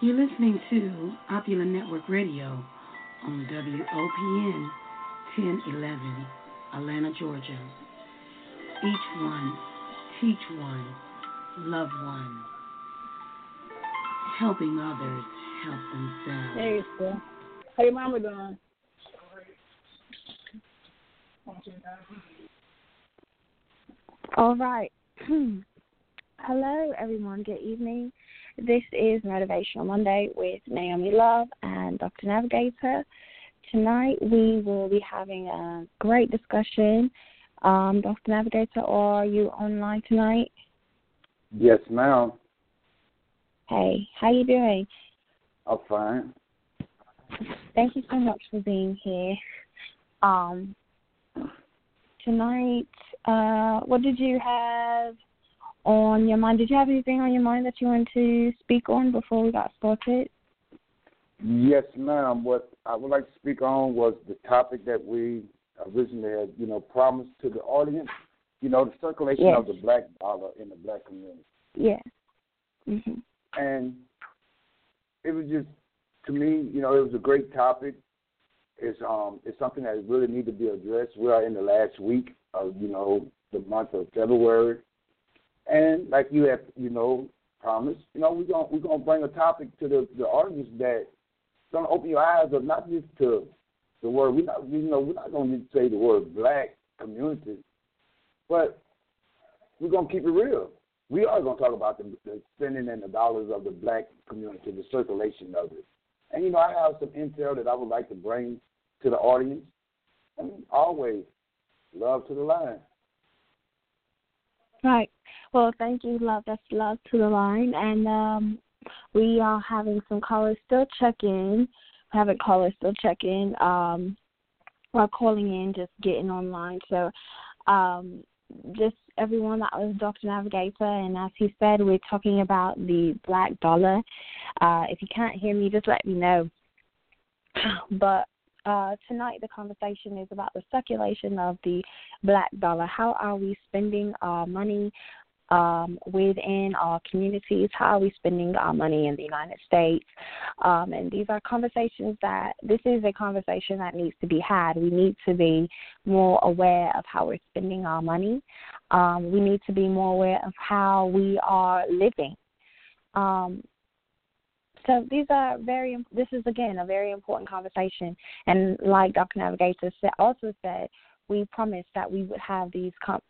You're listening to Opulent Network Radio on WOPN 1011, Atlanta, Georgia. Each one, teach one, love one, helping others help themselves. There you go. How your mama doing? All right. Hello, everyone. Good evening. This is Motivational Monday with Naomi Love and Dr. Navigator. Tonight we will be having a great discussion. Dr. Navigator, are you online tonight? Yes, ma'am. Hey, how you doing? I'm fine. Thank you so much for being here. Tonight, what did you have on your mind? Did you have anything on your mind that you wanted to speak on before we got started? Yes, ma'am. What I would like to speak on was the topic that we originally had, promised to the audience, the circulation of the black dollar in the black community. Yes. Mm-hmm. And it was just, to me, it was a great topic. It's something that really needs to be addressed. We are in the last week of, the month of February. And like you have, promised, we're gonna bring a topic to the audience that's gonna open your eyes up, not just to the word. We're not gonna just say the word black community, but we're gonna keep it real. We are gonna talk about the spending and the dollars of the black community, the circulation of it. And I have some intel that I would like to bring to the audience. And always love to the line. Right. Well, thank you, love. That's love to the line. And we are having some callers still check in. Having callers still check in. We're calling in, just getting online. So just everyone, that was Dr. Navigator. And as he said, we're talking about the black dollar. If you can't hear me, just let me know. But tonight the conversation is about the circulation of the black dollar. How are we spending our money within our communities? How are we spending our money in the United States? And these are conversations this is a conversation that needs to be had. We need to be more aware of how we're spending our money. We need to be more aware of how we are living. So this is, again, a very important conversation. And like Dr. Navigator also said, we promised that we would have this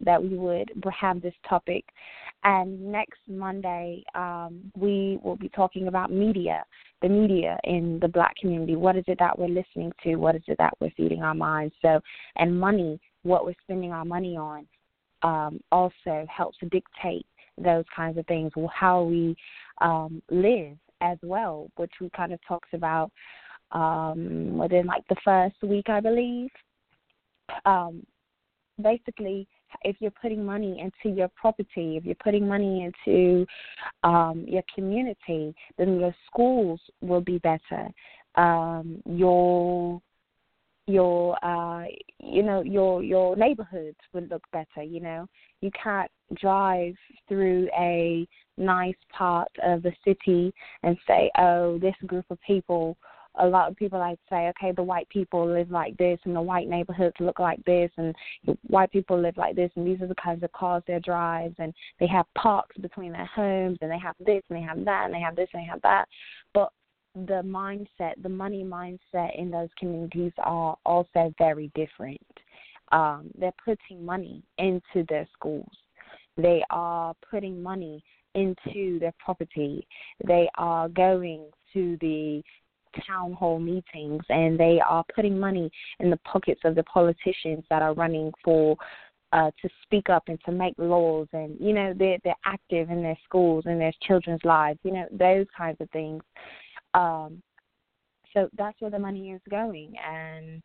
topic. And next Monday, we will be talking about the media in the black community. What is it that we're listening to? What is it that we're feeding our minds? And money, what we're spending our money on, also helps to dictate those kinds of things, how we live as well, which we kind of talked about within the first week, I believe. Basically, if you're putting money into your property, if you're putting money into your community, then your schools will be better. Your neighborhoods would look better. You can't drive through a nice part of the city and say, oh, this group of people. A lot of people like to say, okay, the white people live like this, and the white neighborhoods look like this, and the white people live like this, and these are the kinds of cars they drive, and they have parks between their homes, and they have this, and they have that, and they have this, and they have that. But the mindset, the money mindset in those communities are also very different. They're putting money into their schools. They are putting money into their property. They are going to the town hall meetings, and they are putting money in the pockets of the politicians that are running for to speak up and to make laws, and they're active in their schools and their children's lives, those kinds of things. So that's where the money is going, and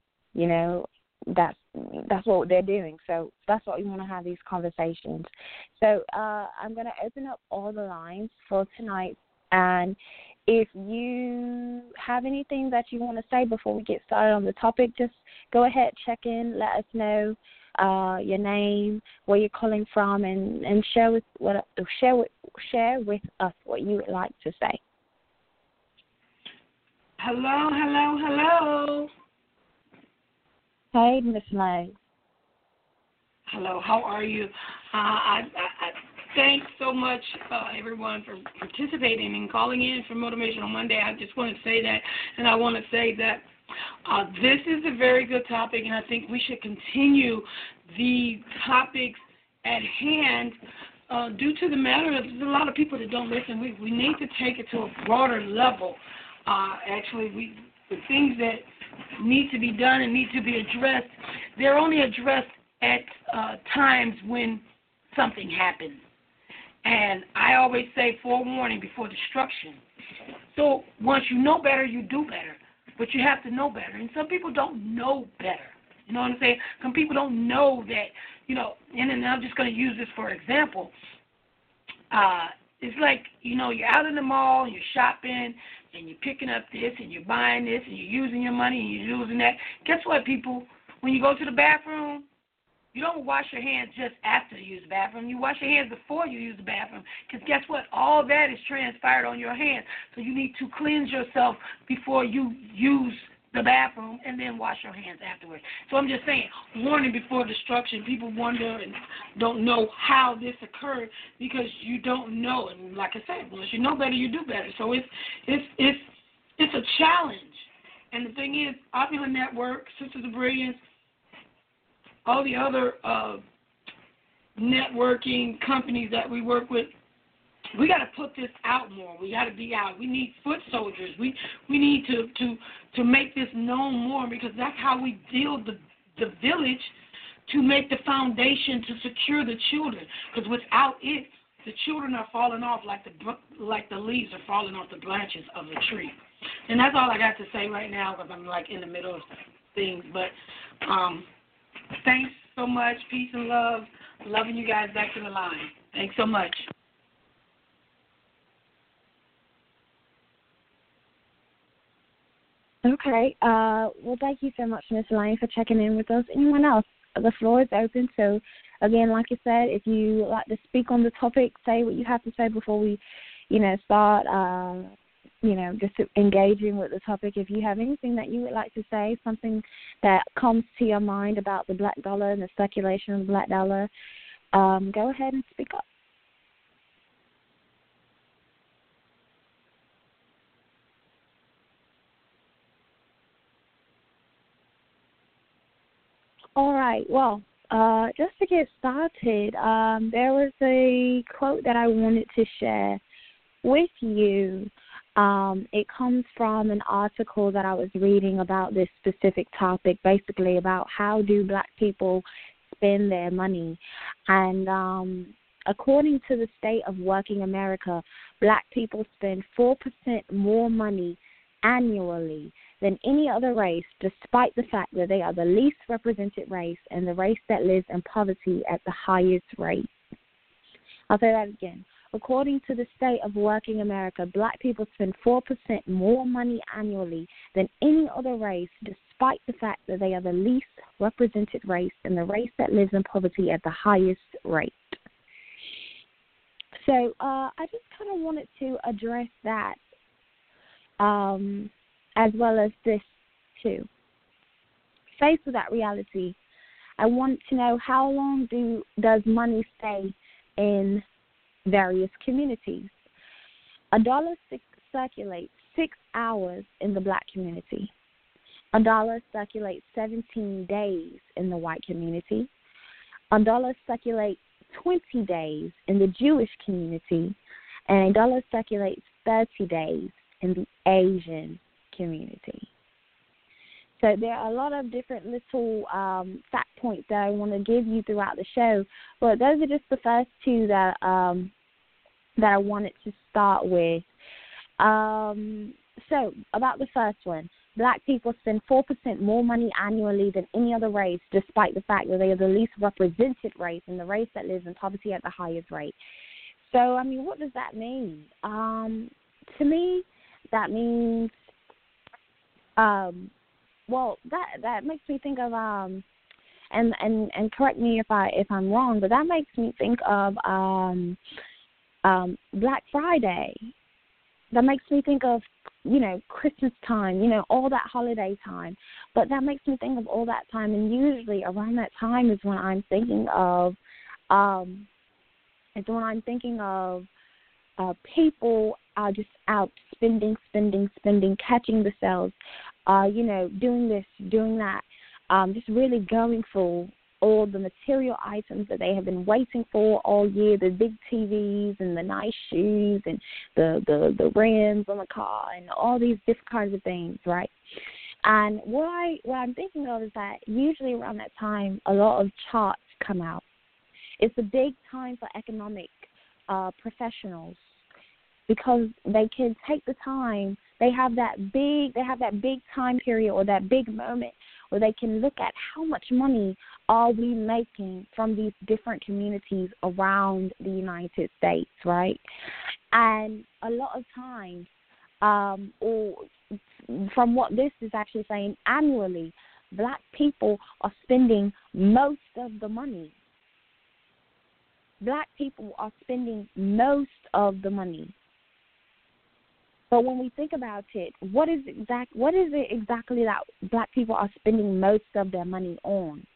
that's what they're doing. So that's what we want to have, these conversations. So I'm going to open up all the lines for tonight, and if you have anything that you want to say before we get started on the topic, just go ahead, check in, let us know your name, where you're calling from, and share with us what you would like to say. Hello, hello, hello. Hey, Miss May. Hello, how are you? I thanks so much, everyone, for participating and calling in for Motivational Monday. I just want to say that, and I want to say that this is a very good topic, and I think we should continue the topics at hand due to the matter of there's a lot of people that don't listen. We need to take it to a broader level. The things that need to be done and need to be addressed, they're only addressed at times when something happens. And I always say forewarning before destruction. So once you know better, you do better. But you have to know better. And some people don't know better. You know what I'm saying? Some people don't know that, and I'm just going to use this for example. It's like, you're out in the mall and you're shopping and you're picking up this and you're buying this and you're using your money and you're using that. Guess what, people? When you go to the bathroom, you don't wash your hands just after you use the bathroom. You wash your hands before you use the bathroom. Because guess what? All that is transpired on your hands. So you need to cleanse yourself before you use the bathroom and then wash your hands afterwards. So I'm just saying, warning before destruction. People wonder and don't know how this occurred because you don't know. And like I said, once you know better, you do better. So it's a challenge. And the thing is, Opulent Network, Sisters of Brilliance, all the other networking companies that we work with, we got to put this out more. We got to be out. We need foot soldiers. We need to make this known more because that's how we build the village to make the foundation to secure the children. Because without it, the children are falling off like the leaves are falling off the branches of the tree. And that's all I got to say right now because I'm like in the middle of things. But thanks so much. Peace and love. Loving you guys back to the line. Thanks so much. Okay. Well, thank you so much, Miss Lane, for checking in with us. Anyone else? The floor is open. So, again, like I said, if you would like to speak on the topic, say what you have to say before we, start, just engaging with the topic. If you have anything that you would like to say, something that comes to your mind about the black dollar and the speculation of the black dollar, go ahead and speak up. All right. Well, just to get started, there was a quote that I wanted to share with you. It comes from an article that I was reading about this specific topic, basically about how do black people spend their money. And according to the State of Working America, black people spend 4% more money annually than any other race, despite the fact that they are the least represented race and the race that lives in poverty at the highest rate. I'll say that again. According to the State of Working America, black people spend 4% more money annually than any other race, despite the fact that they are the least represented race and the race that lives in poverty at the highest rate. So I just kind of wanted to address that as well as this too. Faced with that reality, I want to know how long does money stay in various communities. $1 circulates 6 hours in the black community. $1 circulates 17 days in the white community. $1 circulates 20 days in the Jewish community. And $1 circulates 30 days in the Asian community. So there are a lot of different little fact points that I want to give you throughout the show, but those are just the first two that I wanted to start with. So about the first one, black people spend 4% more money annually than any other race, despite the fact that they are the least represented race and the race that lives in poverty at the highest rate. So, I mean, what does that mean? To me, that means, well, that makes me think of, and correct me if I'm wrong, but that makes me think of Black Friday. That makes me think of Christmas time, all that holiday time. But that makes me think of all that time, and usually around that time is when I'm thinking of, people are just out spending, catching the sales, doing this, doing that, just really going for all the material items that they have been waiting for all year, the big TVs and the nice shoes and the rims on the car and all these different kinds of things, right? And what I'm thinking of is that usually around that time, a lot of charts come out. It's a big time for economic professionals because they can take the time. They have that big time period or that big moment where they can look at how much money are we making from these different communities around the United States, right? And a lot of times, or from what this is actually saying, annually, Black people are spending most of the money. Black people are spending most of the money. But when we think about it, what is it exactly that Black people are spending most of their money on?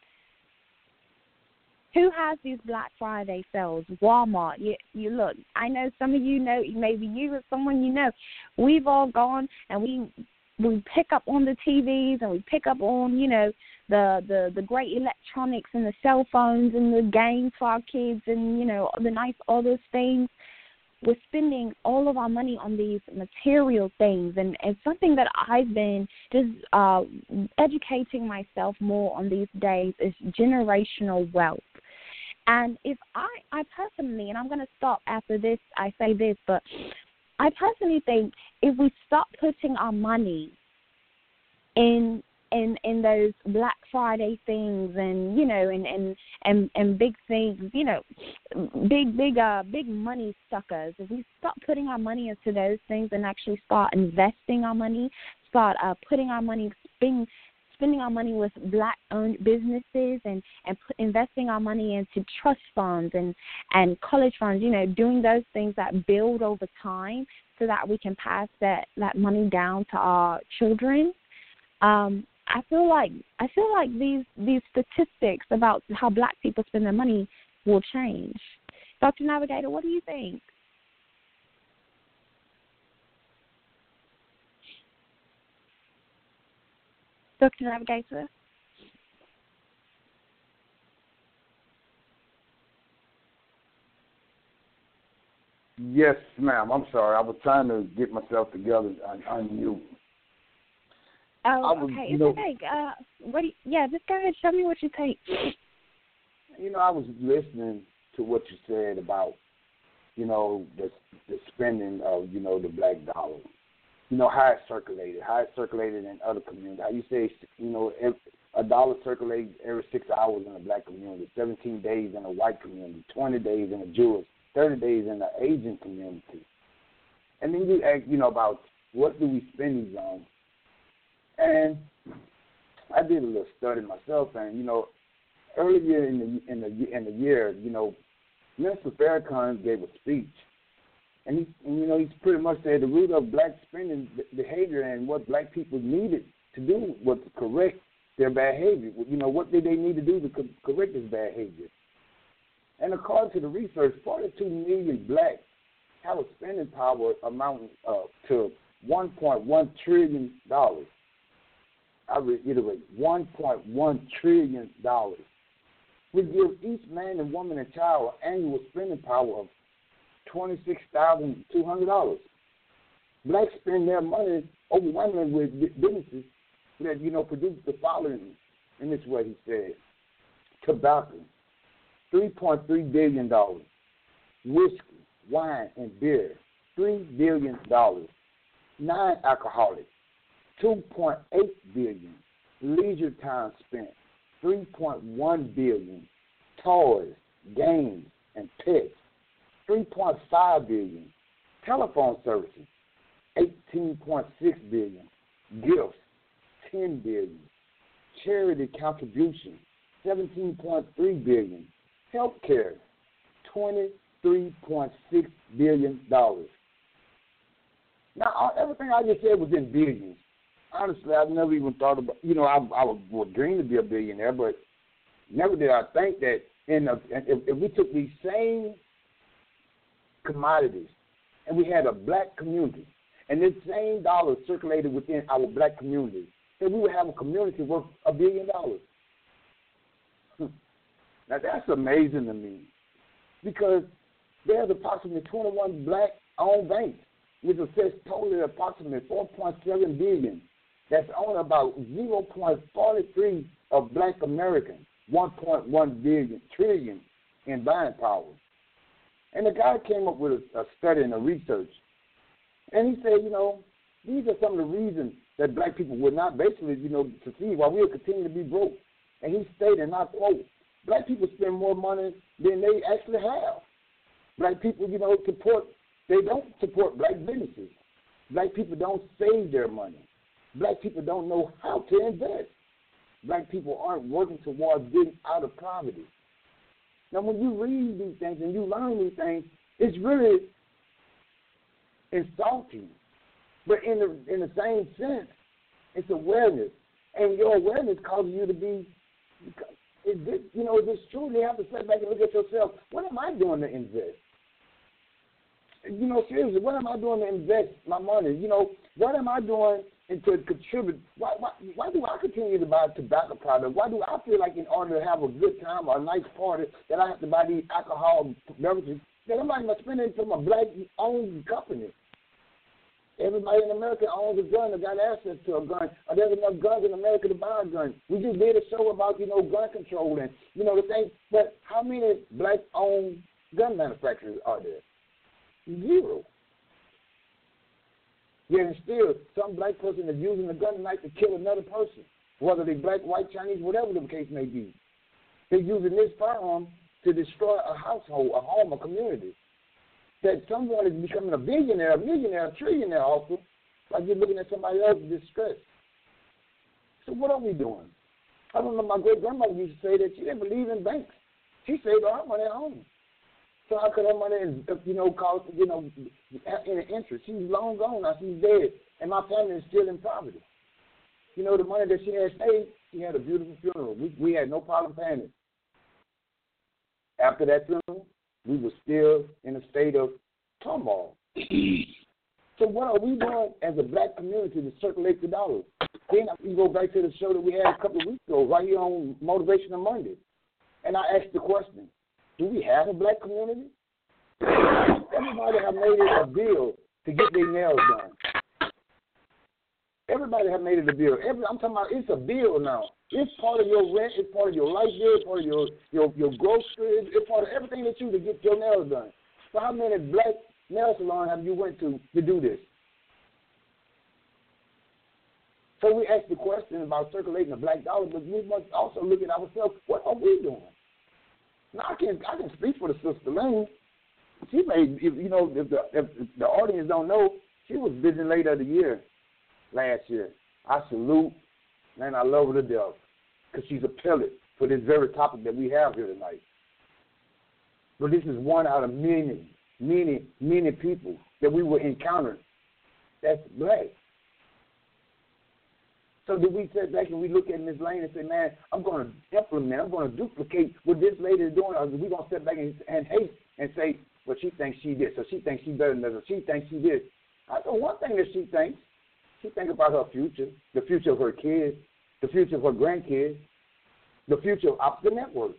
Who has these Black Friday sales? Walmart. You look. I know some of you know. Maybe you or someone you know. We've all gone and we pick up on the TVs and we pick up on the great electronics and the cell phones and the games for our kids and all those things. We're spending all of our money on these material things, and something that I've been just educating myself more on these days is generational wealth. And if I personally, and I'm going to stop after this, I say this, but I personally think if we stop putting our money in those Black Friday things and big things, big money suckers, if we stop putting our money into those things and actually start investing our money, start putting our money, spending our money with Black-owned businesses and investing our money into trust funds and college funds, doing those things that build over time so that we can pass that money down to our children. I feel like these statistics about how Black people spend their money will change. Dr. Navigator, what do you think? Dr. Navigator? Yes, ma'am. I'm sorry. I was trying to get myself together on you. Oh, okay. It's okay. Just go ahead. Show me what you think. I was listening to what you said about, the spending of, the Black dollar. How it's circulated in other communities. How you say, a dollar circulates every 6 hours in a Black community, 17 days in a white community, 20 days in a Jewish, 30 days in the Asian community. And then you ask, about what do we spend these on? And I did a little study myself, and earlier in the year, Minister Farrakhan gave a speech, and he's pretty much said the root of Black spending behavior and what Black people needed to do was to correct their behavior. What did they need to do to correct this behavior? And according to the research, 42 million Blacks have a spending power amounting to $1.1 trillion. I reiterate, $1.1 trillion. We give each man and woman and child an annual spending power of $26,200. Blacks spend their money overwhelmingly with businesses that, produce the following in this way, he said. Tobacco, $3.3 billion. Whiskey, wine, and beer, $3 billion. Non-alcoholic, $2.8 billion. Leisure time spent, $3.1 billion. Toys, games, and pets, $3.5 billion. Telephone services, $18.6 billion. Gifts, $10 billion. Charity contributions, $17.3 billion. Healthcare, $23.6 billion. Now, everything I just said was in billions. Honestly, I've never even thought about, I would dream to be a billionaire, but never did I think that if we took these same commodities and we had a black community, and this same dollar circulated within our black community, then we would have a community worth $1 billion. Now, that's amazing to me, because there's approximately 21 black-owned banks, which affects totally approximately $4.7 billion. That's only about 0.43 of black Americans, 1.1 trillion in buying power. And the guy came up with a study and a research. And he said, these are some of the reasons that black people would not basically, succeed while we'll continue to be broke. And he stated, and I quote, black people spend more money than they actually have. Black people, they don't support black businesses. Black people don't save their money. Black people don't know how to invest. Black people aren't working towards getting out of poverty. Now, when you read these things and you learn these things, it's really insulting. But in the same sense, it's awareness. And your awareness causes you to be, is this true? You have to step back and look at yourself. What am I doing to invest? Seriously, what am I doing to invest my money? What am I doing to contribute? Why do I continue to buy tobacco products? Why do I feel like in order to have a good time or a nice party that I have to buy these alcohol beverages that I'm not even spending from a black-owned company? Everybody in America owns a gun or got access to a gun. Or there's enough guns in America to buy a gun. We just did a show about, gun control and, the thing. But how many black-owned gun manufacturers are there? Zero. Yet and still, some black person is using a gun tonight to kill another person, whether they black, white, Chinese, whatever the case may be. They're using this firearm to destroy a household, a home, a community. That someone is becoming a billionaire, a millionaire, a trillionaire also by just looking at somebody else's distress. So what are we doing? I don't know, my great-grandmother used to say that she didn't believe in banks. She saved all her money at home. So how could her money, cause, any interest? She's long gone now. She's dead. And my family is still in poverty. The money that she had saved, she had a beautiful funeral. We had no problem paying it. After that funeral, we were still in a state of turmoil. So what are we doing as a black community to circulate the dollars? Then we go back to the show that we had a couple of weeks ago, right here on Motivational Monday. And I asked the question, do we have a black community? Everybody have made it a bill to get their nails done. Everybody have made it a bill. I'm talking about it's a bill now. It's part of your rent. It's part of your light bill. It's part of your groceries. It's part of everything that you to get your nails done. So how many black nail salons have you went to do this? So we asked the question about circulating the black dollar, but we must also look at ourselves. What are we doing? Now I can speak for the sister Lane. She made, if the audience don't know, she was Vision Lady of the Year last year. I salute, man, I love her to death because she's a pillar for this very topic that we have here tonight. But this is one out of many, many, many people that we will encounter that's black. So do we sit back and we look at Ms. Lane and say, man, I'm going to implement, I'm going to duplicate what this lady is doing, or are we going to sit back and hate and say, well, she thinks she this, or she thinks she better than this, or she thinks she this. I know one thing that she thinks. She thinks about her future, the future of her kids, the future of her grandkids, the future of the network.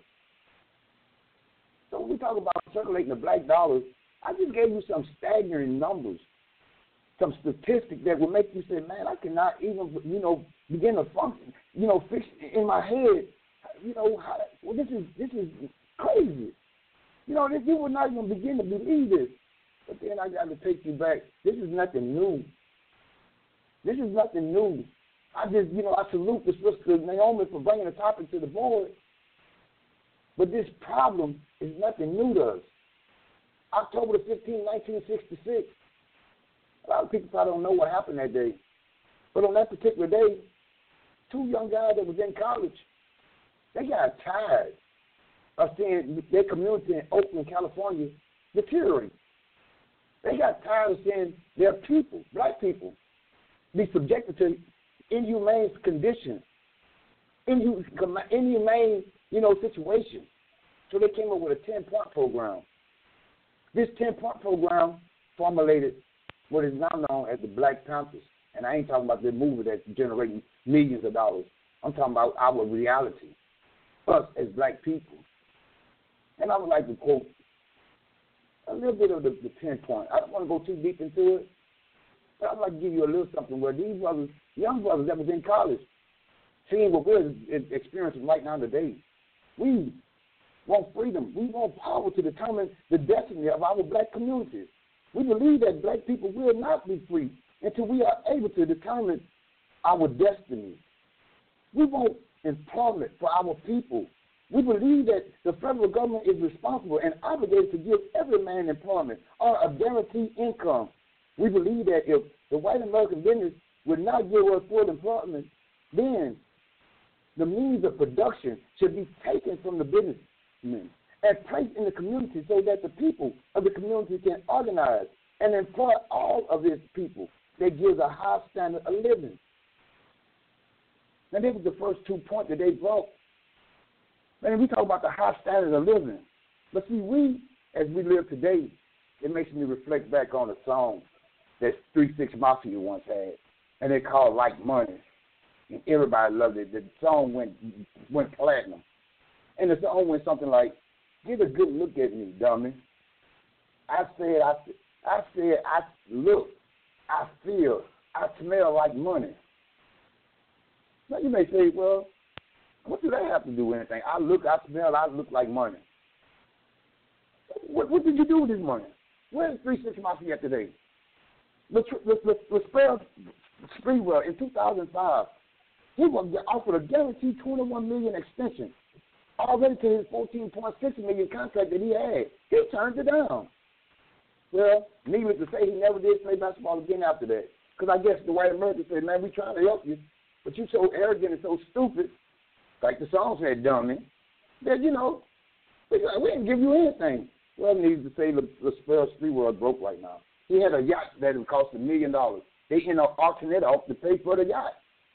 So when we talk about circulating the black dollars, I just gave you some staggering numbers, some statistics that will make you say, man, I cannot even, begin to function, fix in my head, well, this is crazy. You would not even begin to believe this. But then I got to take you back. This is nothing new. This is nothing new. I salute the sister Naomi for bringing the topic to the board. But this problem is nothing new to us. October the 15th, 1966. A lot of people probably don't know what happened that day. But on that particular day, two young guys that was in college, they got tired of seeing their community in Oakland, California deteriorate. They got tired of seeing their people, black people, be subjected to inhumane conditions, inhumane, situation. So they came up with a 10-point program. This 10-point program formulated what is now known as the Black Panthers. And I ain't talking about the movie that's generating millions of dollars. I'm talking about our reality, us as black people. And I would like to quote a little bit of the 10-point. I don't want to go too deep into it, but I'd like to give you a little something where these brothers, young brothers that was in college, seeing what we're experiencing right now today. We want freedom. We want power to determine the destiny of our black communities. We believe that black people will not be free until we are able to determine our destiny. We want employment for our people. We believe that the federal government is responsible and obligated to give every man employment or a guaranteed income. We believe that if the white American business would not give us full employment, then the means of production should be taken from the businessmen and placed in the community so that the people of the community can organize and employ all of its people that gives a high standard of living. Now, this was the first 2 points that they brought. Man, we talk about the high standard of living. But see, we, as we live today, it makes me reflect back on a song that 3 6 Mafia once had, and they called Like Money. And everybody loved it. The song went platinum. And the song went something like, "Get a good look at me, dummy. I look, I feel, I smell like money." Now you may say, well, what do that have to do with anything? I look, I smell, I look like money. What did you do with this money? Where's 3 6 Mafia today? LaSpell Sprewell in 2005, he was offered a guaranteed $21 million extension already to his $14.6 million contract that he had. He turned it down. Well, needless to say, he never did play basketball again after that. Because I guess the white Americans said, man, we trying to help you, but you so arrogant and so stupid, like the song said, dummy, that, we didn't give you anything. Well, needless to say, LaSpell Sprewell broke right now. He had a yacht that would cost $1 million. They ended up auctioning it off to pay for the yacht.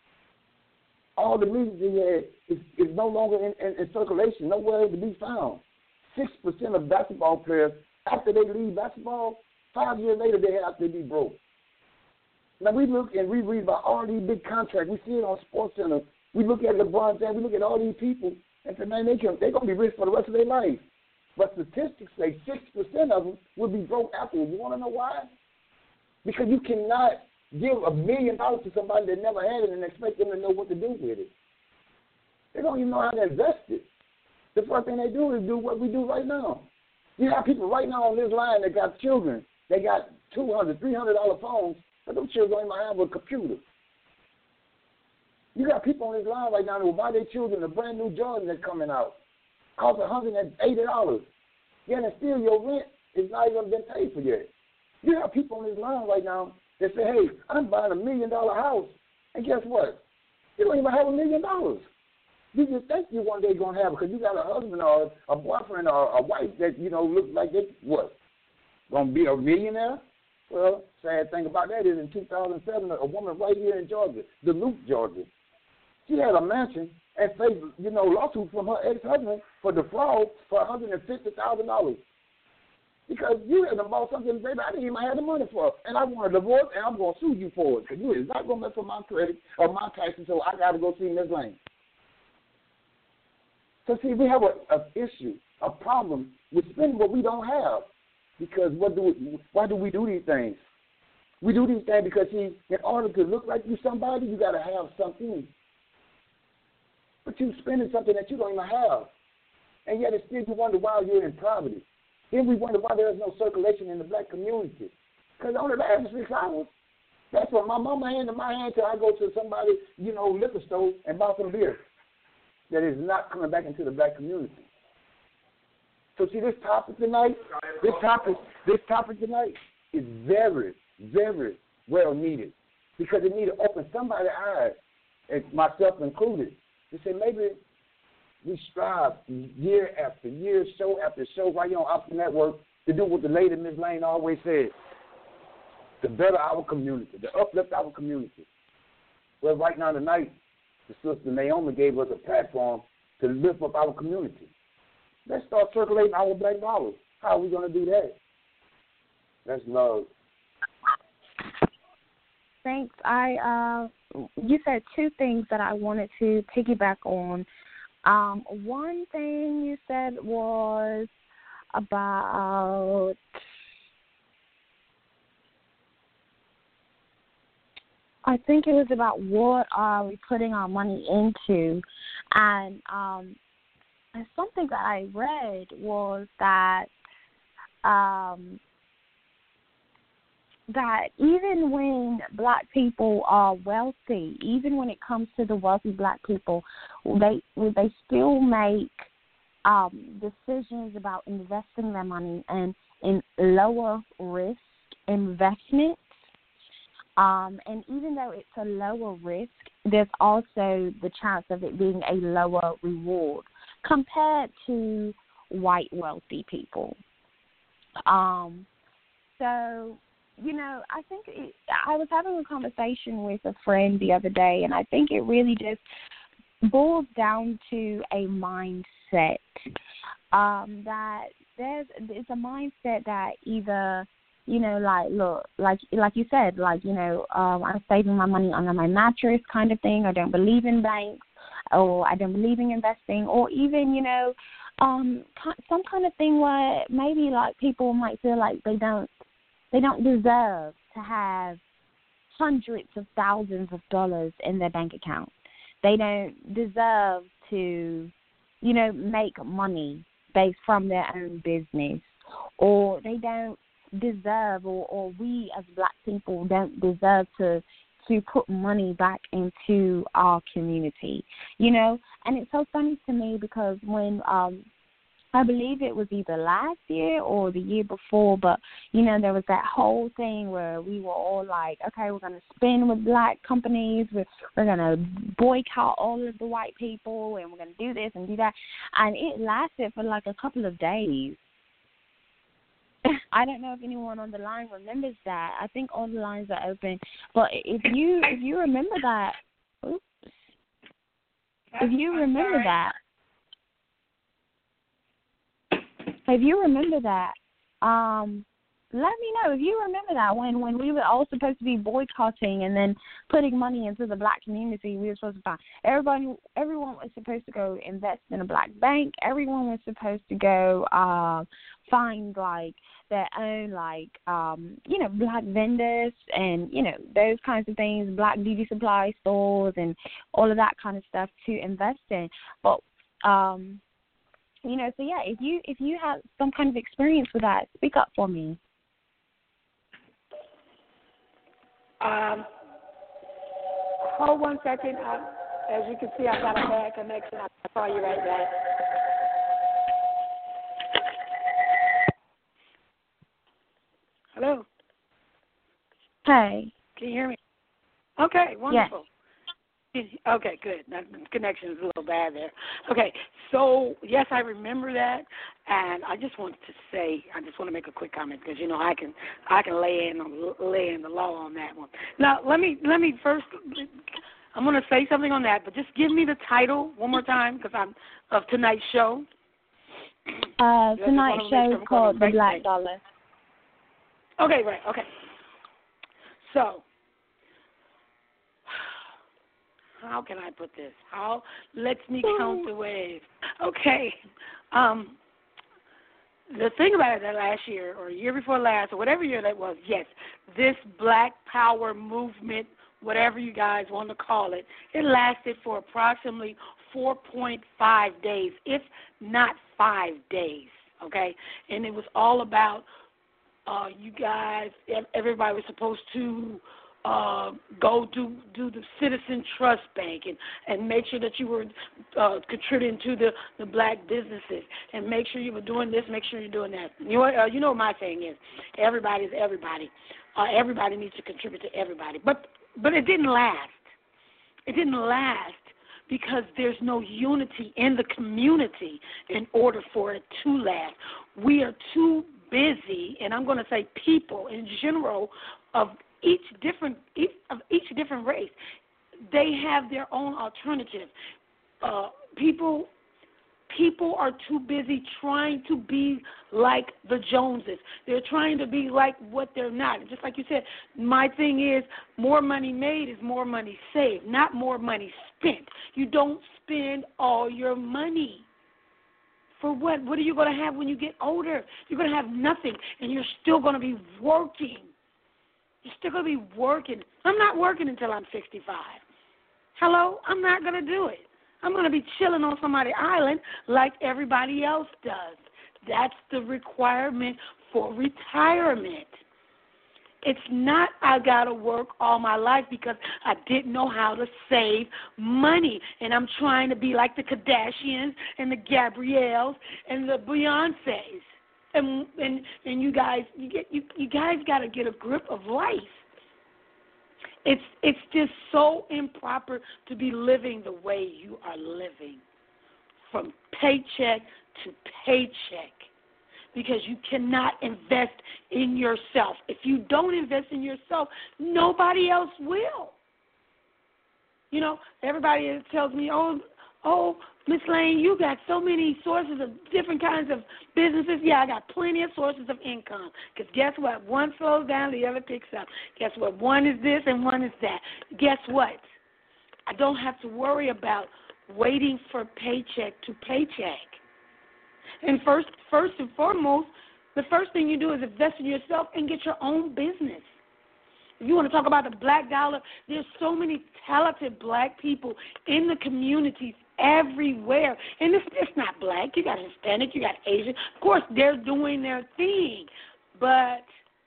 All the music he had is no longer in circulation, nowhere to be found. 6% of basketball players, after they leave basketball, 5 years later, they have to be broke. Now, we look and we read about all these big contracts. We see it on SportsCenter. We look at LeBron James. We look at all these people and say, man, they're going to be rich for the rest of their life. But statistics say 6% of them will be broke afterwards. You want to know why? Because you cannot give $1 million to somebody that never had it and expect them to know what to do with it. They don't even know how to invest it. The first thing they do is do what we do right now. You have people right now on this line that got children. They got $200, $300 phones, but those children don't even have a computer. You got people on this line right now that will buy their children a brand new Jordan that's coming out. Costs $180. Yet and still your rent is not even been paid for yet. You have people on this line right now that say, hey, I'm buying $1 million house. And guess what? You don't even have $1 million. You just think you one day going to have it because you got a husband or a boyfriend or a wife that, looks like they, going to be a millionaire? Well, sad thing about that is in 2007, a woman right here in Georgia, Duluth, Georgia, she had a mansion and faced, lawsuit from her ex-husband for the fraud for $150,000. Because you had bought something, baby, I didn't even have the money for it. And I want a divorce, and I'm going to sue you for it because you is not going to mess with my credit or my taxes, so I got to go see Ms. Lane. So, see, we have an issue, a problem with spending what we don't have. Because why do we do these things? We do these things because, see, in order to look like you somebody, you got to have something. But you're spending something that you don't even have. And yet it's still you wonder why you're in poverty. Then we wonder why there is no circulation in the black community. Because only last 6 hours. That's what my mama handed my hand till I go to somebody, liquor store and buy some beer. That is not coming back into the black community. So see, this topic tonight is very, very well needed because it needs to open somebody's eyes, and myself included, to say maybe we strive year after year, show after show, right here on Option Network, to do what the lady Ms. Lane always said. to better our community, to uplift our community. Well, right now tonight, the sister Naomi gave us a platform to lift up our community. Let's start circulating our black dollars. How are we going to do that? That's love. Thanks. You said two things that I wanted to piggyback on. One thing you said was about I think it was about what are we putting our money into, and something that I read was that that even when black people are wealthy, even when it comes to the wealthy black people, they still make decisions about investing their money in lower risk investments. And even though it's a lower risk, there's also the chance of it being a lower reward compared to white wealthy people. So, you know, I think I was having a conversation with a friend the other day, and I think it really just boils down to a mindset. That it's a mindset that either, you know, like, look, like you said, like, you know, I'm saving my money under my mattress kind of thing. I don't believe in banks, or I don't believe in investing, or even, you know, some kind of thing where maybe like people might feel like they don't deserve to have hundreds of thousands of dollars in their bank account. They don't deserve to, you know, make money based from their own business, or they don't deserve, or we as black people don't deserve to put money back into our community, you know. And it's so funny to me because when I believe it was either last year or the year before, but, you know, there was that whole thing where we were all like, okay, we're going to spend with black companies, we're going to boycott all of the white people, and we're going to do this and do that. And it lasted for like a couple of days. I don't know if anyone on the line remembers that. I think all the lines are open. But if you remember that, oops, if you remember that, let me know if you remember that when we were all supposed to be boycotting and then putting money into the black community. We were supposed to find everyone was supposed to go invest in a black bank. Everyone was supposed to go find like their own like you know, black vendors and, you know, those kinds of things, black beauty supply stores and all of that kind of stuff to invest in. But you know, so yeah, if you have some kind of experience with that, speak up for me. Hold 1 second. As you can see, I've got a bad connection. I'll call you right back. Hello? Hey. Can you hear me? Okay, wonderful. Yes. Okay, good. That connection is a little bad there. Okay, so yes, I remember that, and I just wanted to say, I just want to make a quick comment because, you know, I can lay in the law on that one. Now let me first. I'm going to say something on that, but just give me the title one more time because I'm of tonight's show. Tonight's show is called The Black Dollar. Okay, right. Okay. So, how can I put this? Let me count the ways. Okay. The thing about it that last year or year before last or whatever year that was, yes, this Black Power movement, whatever you guys want to call it, it lasted for approximately 4.5 days, if not 5 days, okay? And it was all about you guys, everybody was supposed to go do the Citizen Trust Bank and make sure that you were contributing to the black businesses and make sure you were doing this, make sure you're doing that. You know what my saying is, everybody's everybody. Everybody needs to contribute to everybody. But it didn't last. It didn't last because there's no unity in the community in order for it to last. We are too busy, and I'm going to say people in general, of each different race. They have their own alternative. People are too busy trying to be like the Joneses. They're trying to be like what they're not. Just like you said, my thing is more money made is more money saved, not more money spent. You don't spend all your money. For what? What are you going to have when you get older? You're going to have nothing, and you're still going to be working. You're still going to be working. I'm not working until I'm 65. Hello? I'm not going to do it. I'm going to be chilling on somebody's island like everybody else does. That's the requirement for retirement. It's not I got to work all my life because I didn't know how to save money. And I'm trying to be like the Kardashians and the Gabrielles and the Beyoncés. And you guys, you guys got to get a grip of life. It's just so improper to be living the way you are living, from paycheck to paycheck, because you cannot invest in yourself. If you don't invest in yourself, nobody else will. You know, everybody tells me, oh, Miss Lane, you got so many sources of different kinds of businesses. Yeah, I got plenty of sources of income. Because guess what? One slows down, the other picks up. Guess what? One is this and one is that. Guess what? I don't have to worry about waiting for paycheck to paycheck. And first and foremost, the first thing you do is invest in yourself and get your own business. If you want to talk about the black dollar, there's so many talented black people in the communities everywhere. And it's not black. You got Hispanic, you got Asian. Of course, they're doing their thing. But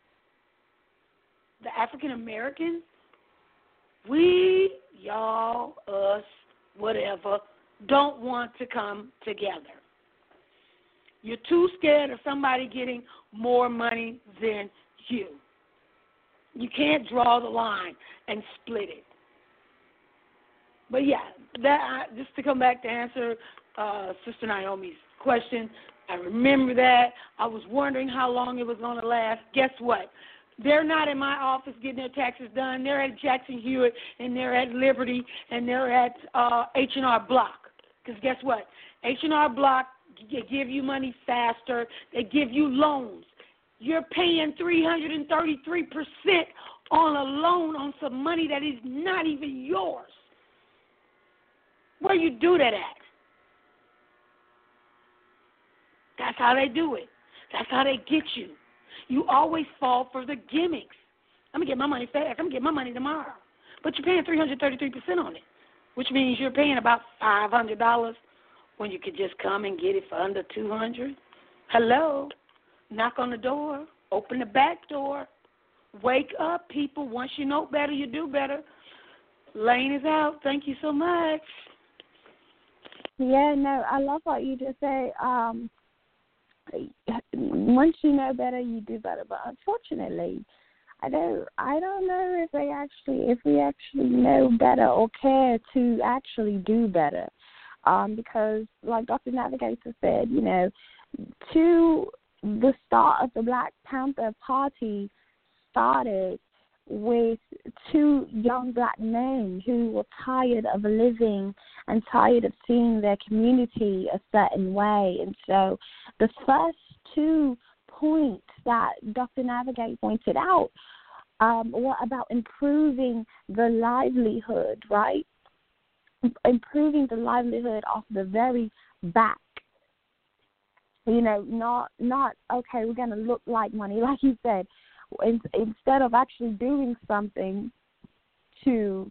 the African Americans, we, y'all, us, whatever, don't want to come together. You're too scared of somebody getting more money than you. You can't draw the line and split it. But, yeah, just to come back to answer Sister Naomi's question, I remember that. I was wondering how long it was going to last. Guess what? They're not in my office getting their taxes done. They're at Jackson Hewitt, and they're at Liberty, and they're at H&R Block. Because guess what? H&R Block give you money faster. They give you loans. You're paying 333% on a loan on some money that is not even yours. Where you do that at? That's how they do it. That's how they get you. You always fall for the gimmicks. I'm going to get my money fast. I'm going to get my money tomorrow. But you're paying 333% on it, which means you're paying about $500 when you could just come and get it for under $200. Hello? Knock on the door. Open the back door. Wake up, people. Once you know better, you do better. Lane is out. Thank you so much. Yeah, no, I love what you just said. Once you know better, you do better. But unfortunately, I don't know if we actually know better or care to actually do better. Because, like Dr. Navigator said, you know, to the start of the Black Panther Party started with two young black men who were tired of living and tired of seeing their community a certain way. And so the first 2 points that Dr. Navigator pointed out were about improving the livelihood, right? Improving the livelihood of the very back. You know, not okay, we're going to look like money, like you said. Instead of actually doing something to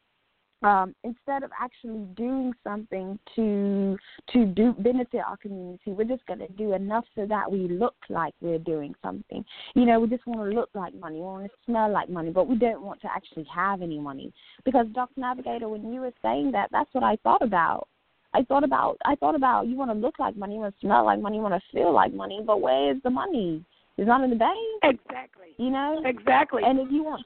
do benefit our community, we're just going to do enough so that we look like we're doing something. You know, we just want to look like money, we want to smell like money, but we don't want to actually have any money. Because Dr. Navigator, when you were saying that, that's what I thought about. I thought about you want to look like money, you want to smell like money, you want to feel like money, but where is the money? It's not in the bank. Exactly. You know? Exactly. And if you want...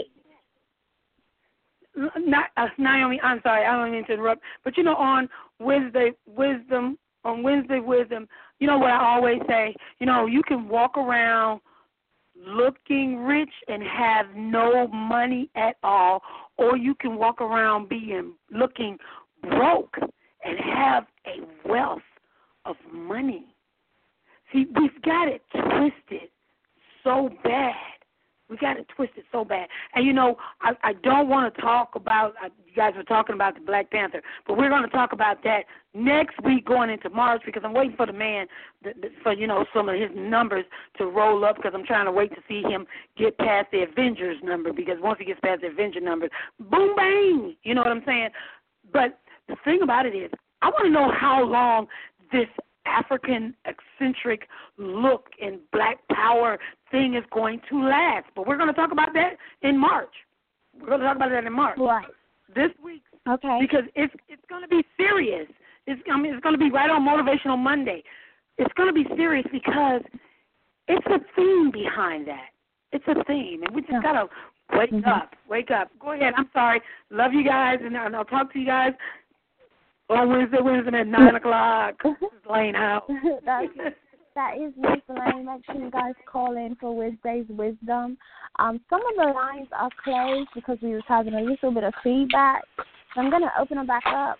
Naomi, I'm sorry, I don't mean to interrupt, but you know, on Wednesday Wisdom, you know what I always say, you know, you can walk around looking rich and have no money at all, or you can walk around looking broke and have a wealth of money. See, we've got it twisted so bad. We got it twisted so bad. And, you know, I don't want to talk about, you guys were talking about the Black Panther, but we're going to talk about that next week going into March, because I'm waiting for the man, for, you know, some of his numbers to roll up, because I'm trying to wait to see him get past the Avengers number, because once he gets past the Avenger numbers, boom, bang, you know what I'm saying? But the thing about it is, I want to know how long this African eccentric look and black power thing is going to last. But we're going to talk about that in March. We're going to talk about that in March. Right. This week. Okay. Because it's going to be serious. It's going to be right on Motivational Monday. It's going to be serious because it's a theme behind that. It's a theme, and we just got to wake up. Go ahead. I'm sorry. Love you guys, and I'll talk to you guys on Wednesday at 9 o'clock. Lane out. That is Miss Lane. Make sure you guys call in for Wednesday's Wisdom. Some of the lines are closed because we was having a little bit of feedback. So I'm going to open them back up.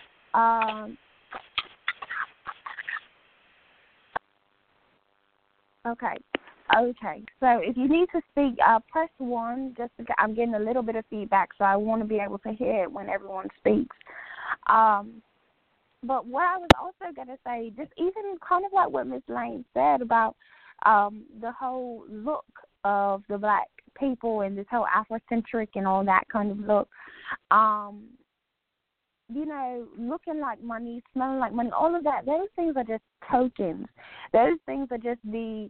Okay. So if you need to speak, press 1. Just because I'm getting a little bit of feedback, so I want to be able to hear it when everyone speaks. But what I was also going to say, just even kind of like what Ms. Lane said about the whole look of the black people and this whole Afrocentric and all that kind of look, you know, looking like money, smelling like money, all of that, those things are just tokens. Those things are just the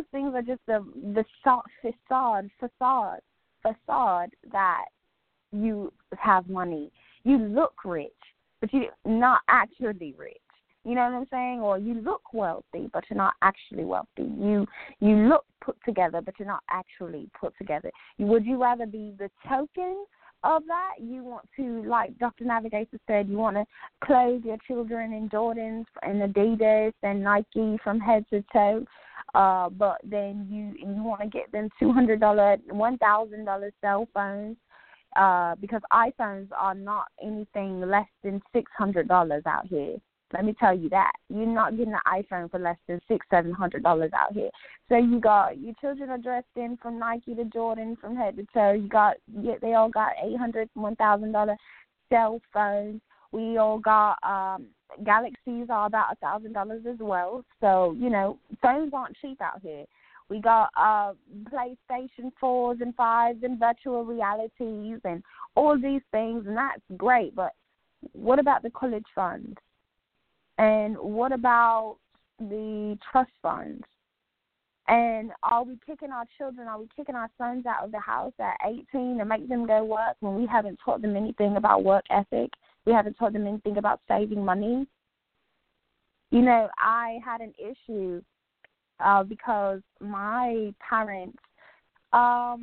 facade that you have money. You look rich, but you're not actually rich. You know what I'm saying? Or you look wealthy, but you're not actually wealthy. You look put together, but you're not actually put together. Would you rather be the token of that? You want to, like Dr. Navigator said, you want to clothe your children in Jordans and Adidas and Nike from head to toe, but then you want to get them $200, $1,000 cell phones, because iPhones are not anything less than $600 out here. Let me tell you that. You're not getting an iPhone for less than $600-$700 out here. So you got, your children are dressed in from Nike to Jordan from head to toe. They all got $800, $1,000 cell phones. We all got Galaxies are about $1,000 as well. So, you know, phones aren't cheap out here. We got PlayStation 4s and 5s and virtual realities and all these things, and that's great. But what about the college funds? And what about the trust funds? And are we kicking our sons out of the house at 18 to make them go work when we haven't taught them anything about work ethic? We haven't taught them anything about saving money? You know, I had an issue because my parents, my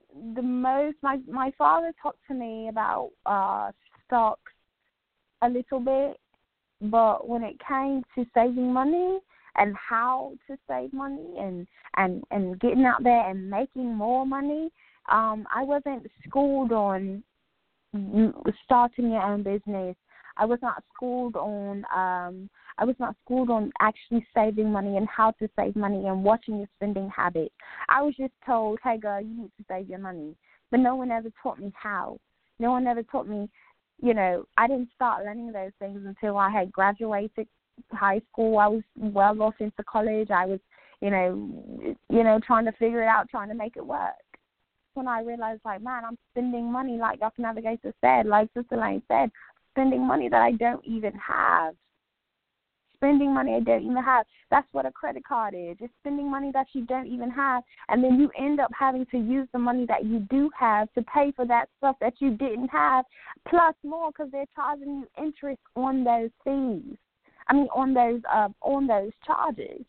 father talked to me about stocks a little bit, but when it came to saving money and how to save money and getting out there and making more money, I wasn't schooled on starting your own business. I was not schooled on actually saving money and how to save money and watching your spending habits. I was just told, hey girl, you need to save your money. But no one ever taught me how. No one ever taught me, you know, I didn't start learning those things until I had graduated high school. I was well off into college. I was, you know, trying to figure it out, trying to make it work. When I realized, like, man, I'm spending money, like Dr. Navigator said, like Sister Lane said, spending money that I don't even have. Spending money I don't even have. That's what a credit card is. It's spending money that you don't even have, and then you end up having to use the money that you do have to pay for that stuff that you didn't have, plus more, because they're charging you interest on those fees. I mean, on those charges.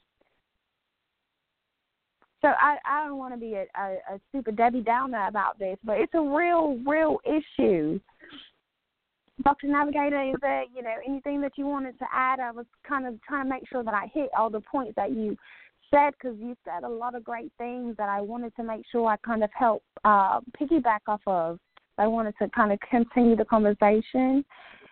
So I don't want to be a super Debbie Downer about this, but it's a real issue. Dr. Navigator, is there, you know, anything that you wanted to add? I was kind of trying to make sure that I hit all the points that you said, because you said a lot of great things that I wanted to make sure I kind of help piggyback off of. I wanted to kind of continue the conversation.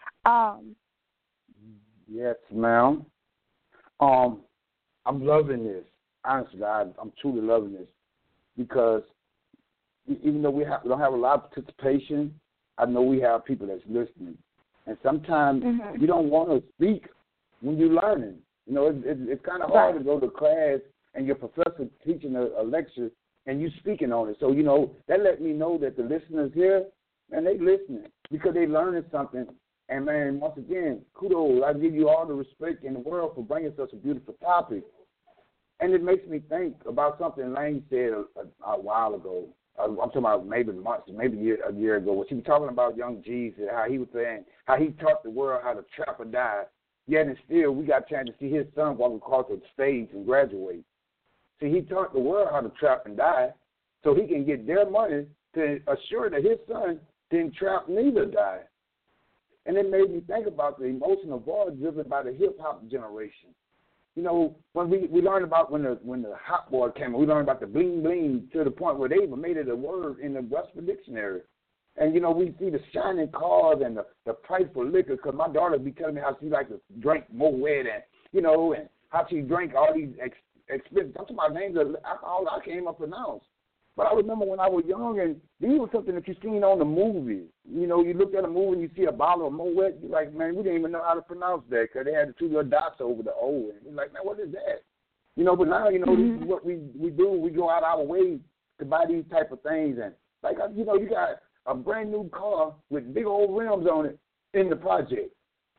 Yes, ma'am. I'm loving this. Honestly, I'm truly loving this because even though we don't have a lot of participation, I know we have people that's listening. And sometimes you don't want to speak when you're learning. You know, it's kind of hard to go to class and your professor teaching a lecture and you speaking on it. So, you know, that let me know that the listeners here, man, they listening because they learning something. And, man, once again, kudos. I give you all the respect in the world for bringing such a beautiful topic. And it makes me think about something Lane said a while ago. I'm talking about maybe months, maybe a year ago. When she was talking about young Jesus, how he was saying, how he taught the world how to trap or die. Yet and still, we got a chance to see his son walk across the stage and graduate. See, he taught the world how to trap and die so he can get their money to assure that his son didn't trap neither die. And it made me think about the emotional void driven by the hip-hop generation. You know, when we learned about when the hot boy came, we learned about the bling bling to the point where they even made it a word in the Webster Dictionary. And, you know, we see the shining cars and the price for liquor because my daughter be telling me how she likes to drink more wet and, you know, and how she drank all these expensive. I'm talking about names of alcohol I can't even pronounce. But I remember when I was young, and these were something that you seen on the movies. You know, you look at a movie and you see a bottle of Moet, you're like, man, we didn't even know how to pronounce that because they had the two little dots over the O. And you're like, man, what is that? You know, but now, you know, this is what we do. We go out our way to buy these type of things. And, like, you know, you got a brand-new car with big old rims on it in the project.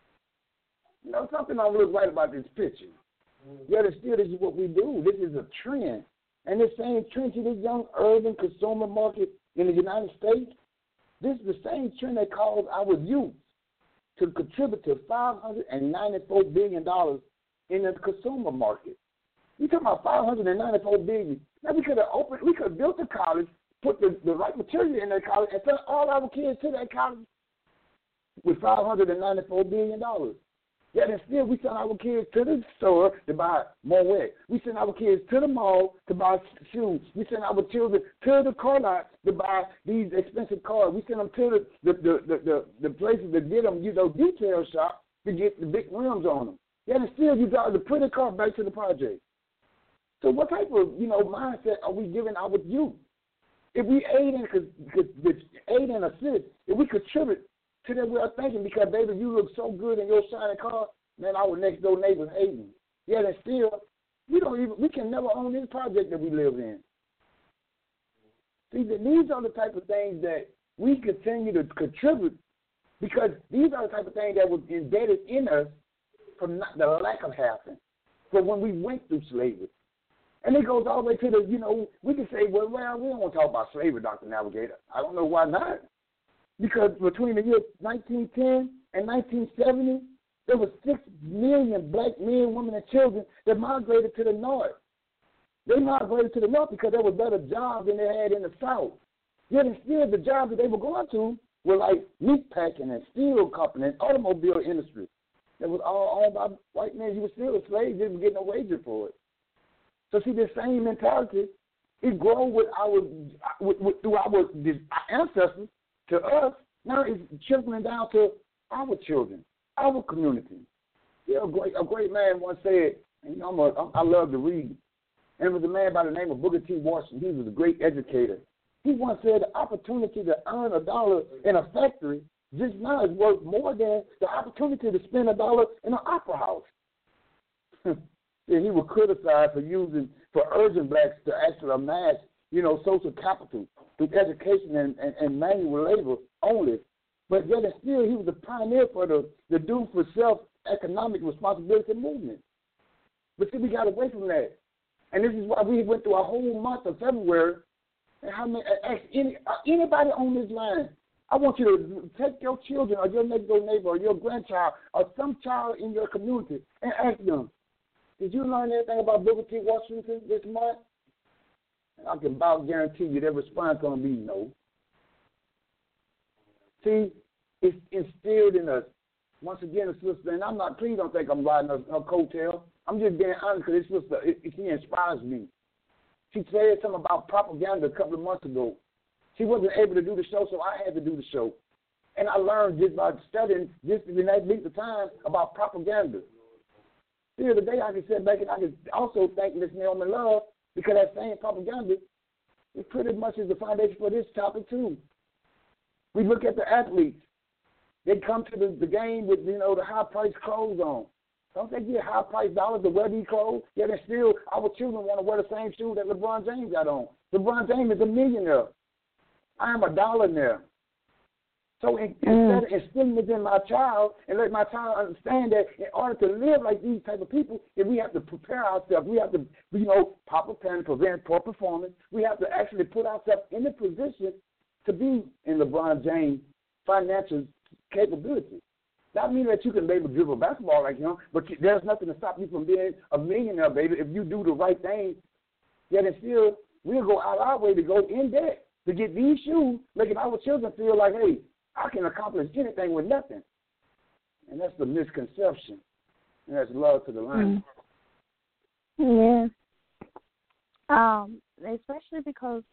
You know, something don't look right about this picture. Yet and still, this is what we do. This is a trend. And this same trend to this young urban consumer market in the United States, this is the same trend that caused our youth to contribute to $594 billion in the consumer market. You talking about $594 billion? Now we could have built a college, put the right material in that college, and sent all our kids to that college with $594 billion. Yet and still, we send our kids to the store to buy more wet. We send our kids to the mall to buy shoes. We send our children to the car lot to buy these expensive cars. We send them to the places to get them, you know, detail shop to get the big rims on them. Yet and still, you drive the pretty car back to the project. So what type of, you know, mindset are we giving our youth? If we aid and assist, if we contribute to their way of thinking, because, baby, you look so good in your shiny car, man, our next door neighbor's hating. Yet and still, we can never own this project that we live in. See, these are the type of things that we continue to contribute because these are the type of things that was embedded in us from the lack of having. But when we went through slavery, and it goes all the way to the, you know, we can say, well, we don't want to talk about slavery, Dr. Navigator. I don't know why not. Because between the years 1910 and 1970, there were 6 million black men, women, and children that migrated to the north. They migrated to the north because there were better jobs than they had in the south. Yet and still, the jobs that they were going to were like meat packing and steel company and automobile industry. That was all owned by white men. You were still a slave. You didn't get no wages for it. So see, this same mentality, it grew through our ancestors to us. Now it's trickling down to our children, our community. You know, a great man once said, and, you know, I love to read, and it was a man by the name of Booker T. Washington. He was a great educator. He once said the opportunity to earn $1 in a factory just now is worth more than the opportunity to spend $1 in an opera house. And he was criticized for urging blacks to actually amass, you know, social capital through education and manual labor only. But yet and still, he was a pioneer for the do for self economic responsibility movement. But see, we got away from that. And this is why we went through a whole month of February. And how many, ask anybody on this line, I want you to take your children or your next door neighbor or your grandchild or some child in your community and ask them, did you learn anything about Booker T. Washington this month? And I can about guarantee you their response is going to be no. See, it's instilled in us. Once again, a sister, and please don't think I'm riding her coattail. I'm just being honest because she inspires me. She said something about propaganda a couple of months ago. She wasn't able to do the show, so I had to do the show. And I learned just by studying just in that length of time about propaganda. The other day I could sit back and I could also thank Miss Naomi Love because that same propaganda is pretty much is the foundation for this topic too. We look at the athletes. They come to the game with, the high-priced clothes on. Don't they get high-priced dollars to wear these clothes? Yet and still our children want to wear the same shoes that LeBron James got on. LeBron James is a millionaire. I am a dollaraire. So instead of instilling it in my child and let my child understand that in order to live like these type of people, if we have to prepare ourselves, we have to, proper planning, prevent poor performance. We have to actually put ourselves in the position to be in LeBron James' financial capability. That means that you can maybe dribble basketball like him, but there's nothing to stop you from being a millionaire, baby, if you do the right thing. Yet and still, we'll go out our way to go in debt to get these shoes, making our children feel like, hey, I can accomplish anything with nothing. And that's the misconception. And that's love to the line. Yeah. Especially because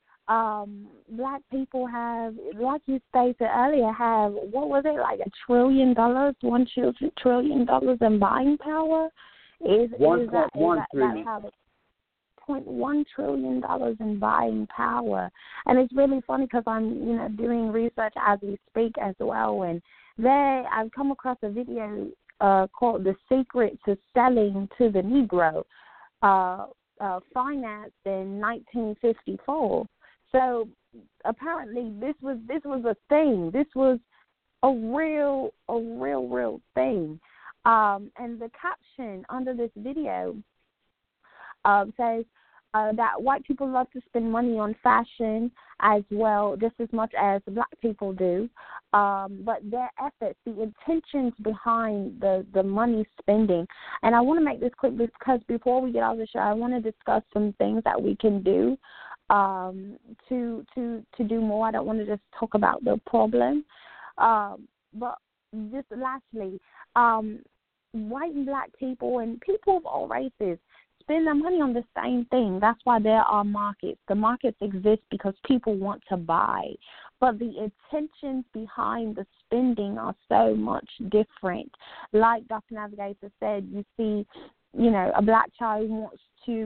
black people have, like you stated earlier, have, what was it, like $1 trillion, $1 trillion in buying power? Is that how the $0.1 trillion in buying power? And it's really funny because I'm, doing research as we speak as well, and I've come across a video called "The Secret to Selling to the Negro," financed in 1954. So apparently this was a thing. This was a real thing. And the caption under this video says that white people love to spend money on fashion as well, just as much as black people do. But their efforts, the intentions behind the money spending. And I want to make this quick because before we get out of the show, I want to discuss some things that we can do to do more. I don't want to just talk about the problem. But just lastly, white and black people and people of all races spend their money on the same thing. That's why there are markets. The markets exist because people want to buy. But the intentions behind the spending are so much different. Like Dr. Navigator said, you see, a black child wants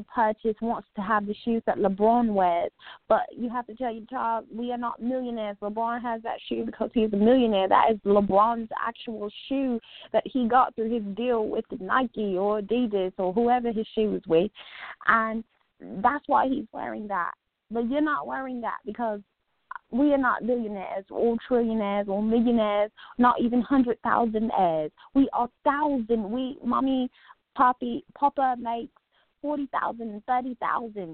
to have the shoes that LeBron wears. But you have to tell your child, we are not millionaires. LeBron has that shoe because he's a millionaire. That is LeBron's actual shoe that he got through his deal with Nike or Adidas or whoever his shoe is with. And that's why he's wearing that. But you're not wearing that because we are not billionaires or trillionaires or millionaires, not even 100,000-aires. We are thousand. Mommy, Papa makes 40,000, 30,000,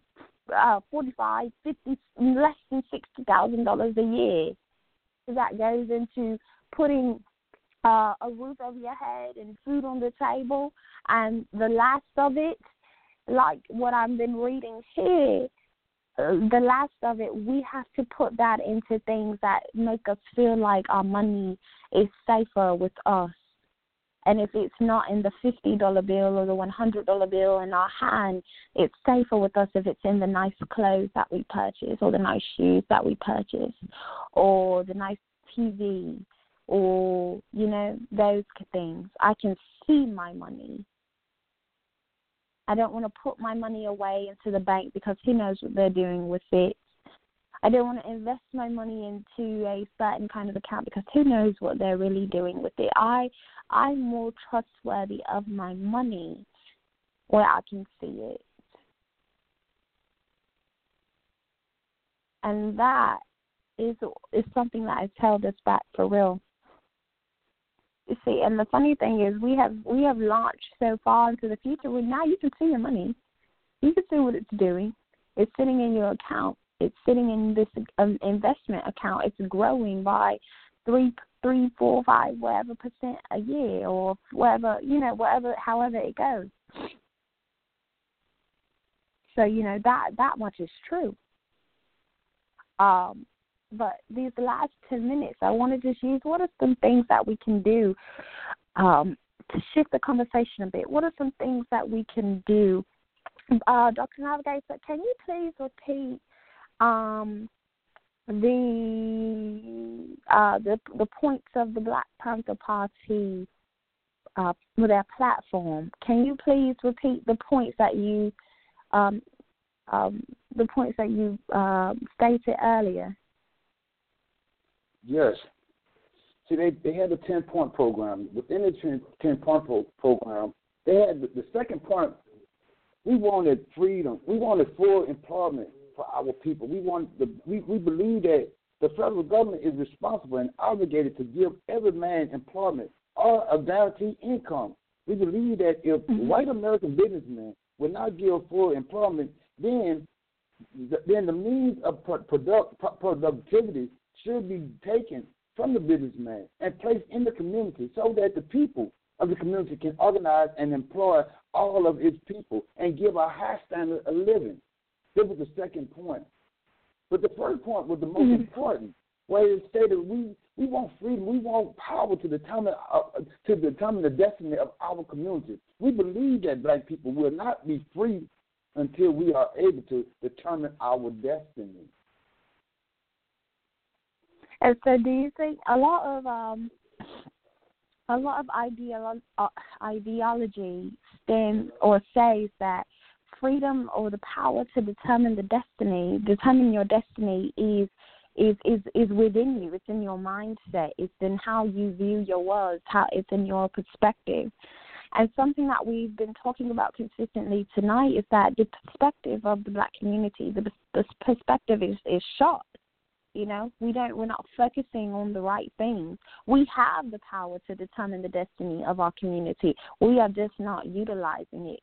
45, 50, less than $60,000 a year. So that goes into putting a roof over your head and food on the table, and the last of it, like what I've been reading here, the last of it, we have to put that into things that make us feel like our money is safer with us. And if it's not in the $50 bill or the $100 bill in our hand, it's safer with us if it's in the nice clothes that we purchase or the nice shoes that we purchase or the nice TV or, those things. I can see my money. I don't want to put my money away into the bank because who knows what they're doing with it. I don't want to invest my money into a certain kind of account because who knows what they're really doing with it. I'm more trustworthy of my money where I can see it. And that is something that has held us back for real. You see, and the funny thing is we have launched so far into the future where now you can see your money. You can see what it's doing. It's sitting in your account. It's sitting in this investment account. It's growing by 3, 4, 5, whatever % a year, or whatever, however it goes. So that much is true. But these last 10 minutes, I want to just use what are some things that we can do to shift the conversation a bit, what are some things that we can do? Dr. Navigator, can you please repeat the points of the Black Panther Party with their platform? Can you please repeat the points that you stated earlier? Yes. See, they had a 10-point program. Within the 10-point program, they had the second point. We wanted freedom. We wanted full employment for our people. We believe that the federal government is responsible and obligated to give every man employment or a guaranteed income. We believe that if white American businessmen would not give full employment, then the means of productivity should be taken from the businessman and placed in the community so that the people of the community can organize and employ all of its people and give a high standard of living. This was the second point. But the first point was the most important, where it stated we want freedom, we want power to determine the destiny of our community. We believe that black people will not be free until we are able to determine our destiny. And so, do you think a lot of ideology stems or says that freedom or the power to determine your destiny is within you. It's in your mindset. It's in how you view your world. It's in your perspective. And something that we've been talking about consistently tonight is that the perspective of the black community, the perspective is short. You know, we're not focusing on the right things. We have the power to determine the destiny of our community. We are just not utilizing it.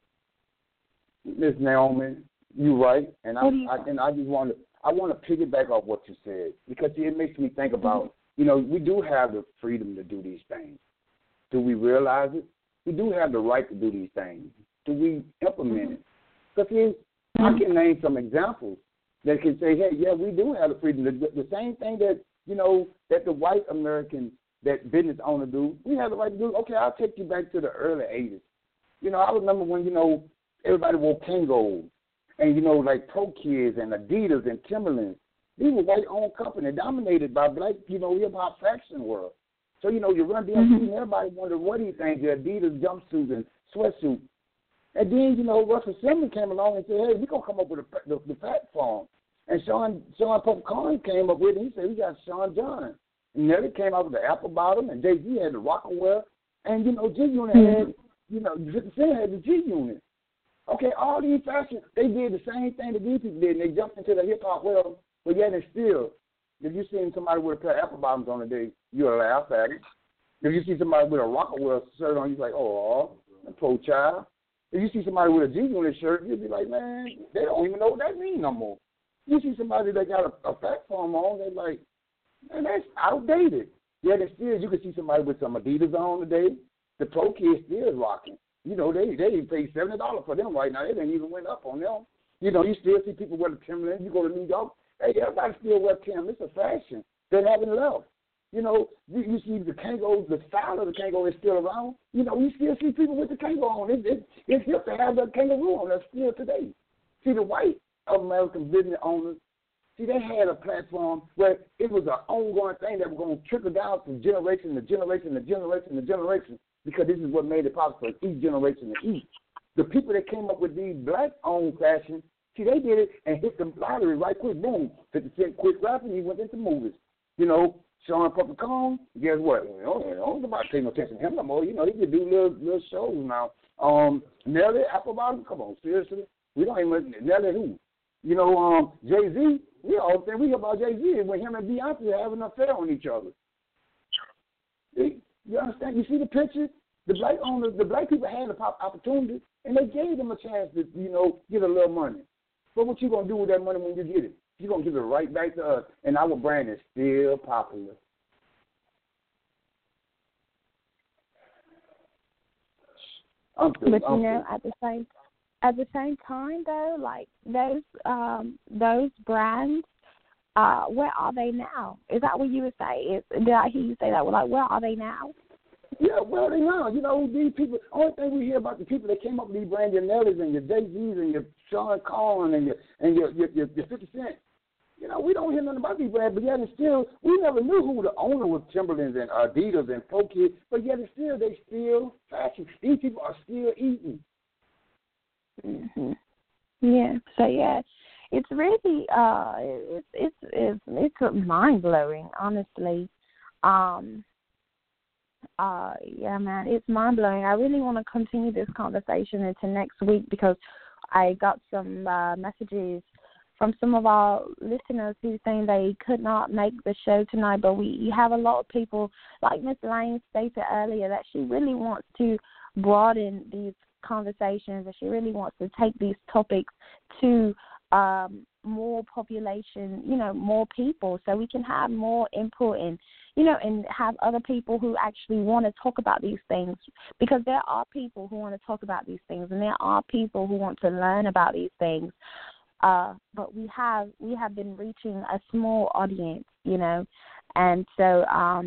Ms. Naomi, you're right, and I just want to piggyback off what you said, because it makes me think about, we do have the freedom to do these things. Do we realize it? We do have the right to do these things. Do we implement it? Because I can name some examples that can say, hey, yeah, we do have the freedom. The same thing that, that the white Americans, that business owner do, we have the right to do. Okay, I'll take you back to the early 80s. I remember when, everybody wore Kangol and, like Pro Kids and Adidas and Timberland. These were white-owned companies dominated by black, hip-hop fashion world. So, you run DMC and everybody wondered what these things, the Adidas jumpsuits and sweatsuits. And then, Russell Simmons came along and said, hey, we're going to come up with the platform. And Sean Popcorn came up with it. He said, we got Sean John. And Nelly came out with the apple bottom, and Jay-Z had the Rockaware. And, G-Unit had, 50 Cent had the G-Unit. Okay, all these fashions, they did the same thing that these people did, and they jumped into the hip-hop world, but yet and still, if you seen somebody with a pair of apple bottoms on today, you'll laugh at it. If you see somebody with a Rockaware shirt on, you're like, oh, a poor child. If you see somebody with a G-Unit shirt, you'll be like, man, they don't even know what that means no more. You see somebody that got a platform on, they're like, man, that's outdated. Yet and still, you can see somebody with some Adidas on today. The Pro Kids still rocking. They pay $70 for them right now. They didn't even went up on them. You still see people wear the Timberland. You go to New York, hey, everybody still wear Tim. It's a fashion. They haven't left. You see the Kangol, the style of the Kangol is still around. You still see people with the Kangol on. It's hip to have that kangaroo on. That's still today. See, the white American business owners, they had a platform where it was an ongoing thing that was going to trickle down from generation to generation to generation to generation, because this is what made it possible for each generation to eat. The people that came up with these black-owned fashion, they did it and hit the lottery right quick. Boom, 50 Cent quit rapping, he went into movies. Sean Popcorn, guess what? Don't nobody pay no attention to him no more. He can do little shows now. Nelly, Apple Bottom, come on, seriously? We don't even, Nelly who? Jay-Z, we all think we hear about Jay-Z when him and Beyonce having an affair on each other. You understand? You see the pictures? The black owners, the black people had the opportunity, and they gave them a chance to, get a little money. But what you going to do with that money when you get it? You're going to give it right back to us, and our brand is still popular. At the same time, though, like those brands, where are they now? Is that what you would say? Did I hear you say that? Like, where are they now? Yeah, well, they know. You know, these people, only thing we hear about the people that came up with these Brandon Nellis and your Jay-Z's and your Sean Cohen and your 50 Cent. You know, we don't hear nothing about these brands, but yet and still, we never knew who the owner was, Timberlands and Adidas and Pokey, but yet and still, they still fashion. These people are still eating. Mhm. Yeah. So yeah, it's really it's mind blowing, honestly. Yeah, man, it's mind blowing. I really want to continue this conversation into next week because I got some messages from some of our listeners who saying they could not make the show tonight, but we have a lot of people, like Miss Lane stated earlier, that she really wants to broaden these conversations, and she really wants to take these topics to more population, more people, so we can have more input and have other people who actually want to talk about these things, because there are people who want to talk about these things, and there are people who want to learn about these things. But we have been reaching a small audience, and so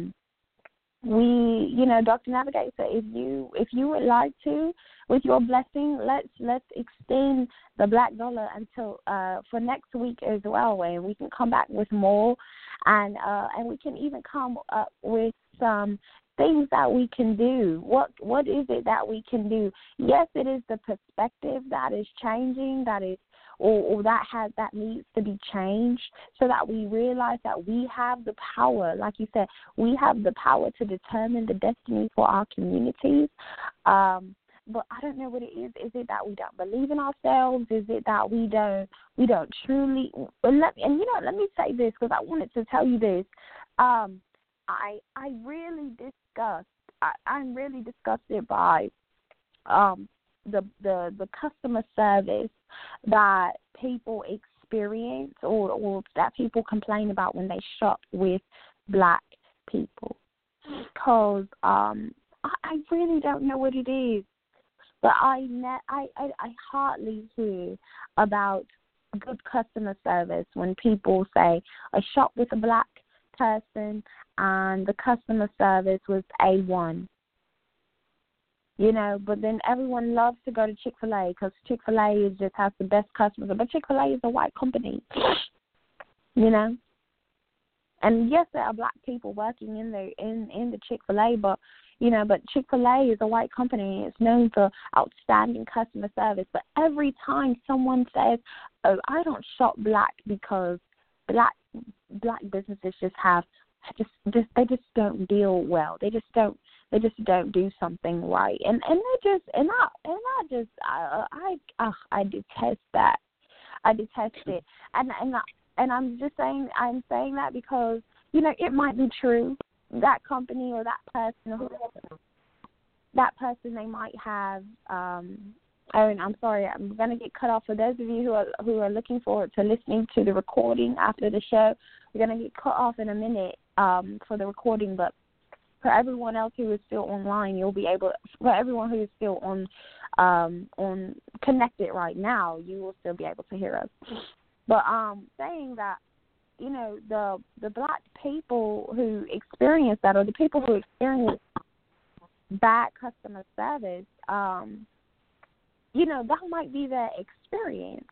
Dr. Navigator, if you would like to, with your blessing, let's extend the Black Dollar until for next week as well, and we can come back with more, and we can even come up with some things that we can do. What is it that we can do? Yes, it is the perspective that is changing, that is. Or that needs to be changed, so that we realize that we have the power. Like you said, we have the power to determine the destiny for our communities. But I don't know what it is. Is it that we don't believe in ourselves? Is it that we don't truly? Let me say this, because I wanted to tell you this. I'm really disgusted by the customer service that people experience or that people complain about when they shop with Black people. Because I really don't know what it is, but I hardly hear about good customer service when people say I shop with a Black person and the customer service was A1. But then everyone loves to go to Chick-fil-A because Chick-fil-A just has the best customers. But Chick-fil-A is a white company, And yes, there are Black people working in the Chick-fil-A, but Chick-fil-A is a white company. It's known for outstanding customer service. But every time someone says, "Oh, I don't shop Black because Black businesses they just don't deal well. They just don't do something right," and I detest that. I detest it, and I'm just saying that because it might be true. That company or that person, they might have. I'm sorry, I'm going to get cut off. For those of you who are looking forward to listening to the recording after the show, we're going to get cut off in a minute for the recording, but for everyone else who is still online, for everyone who is still on connected right now, you will still be able to hear us. But saying that, the Black people who experience that, or the people who experience bad customer service, that might be their experience,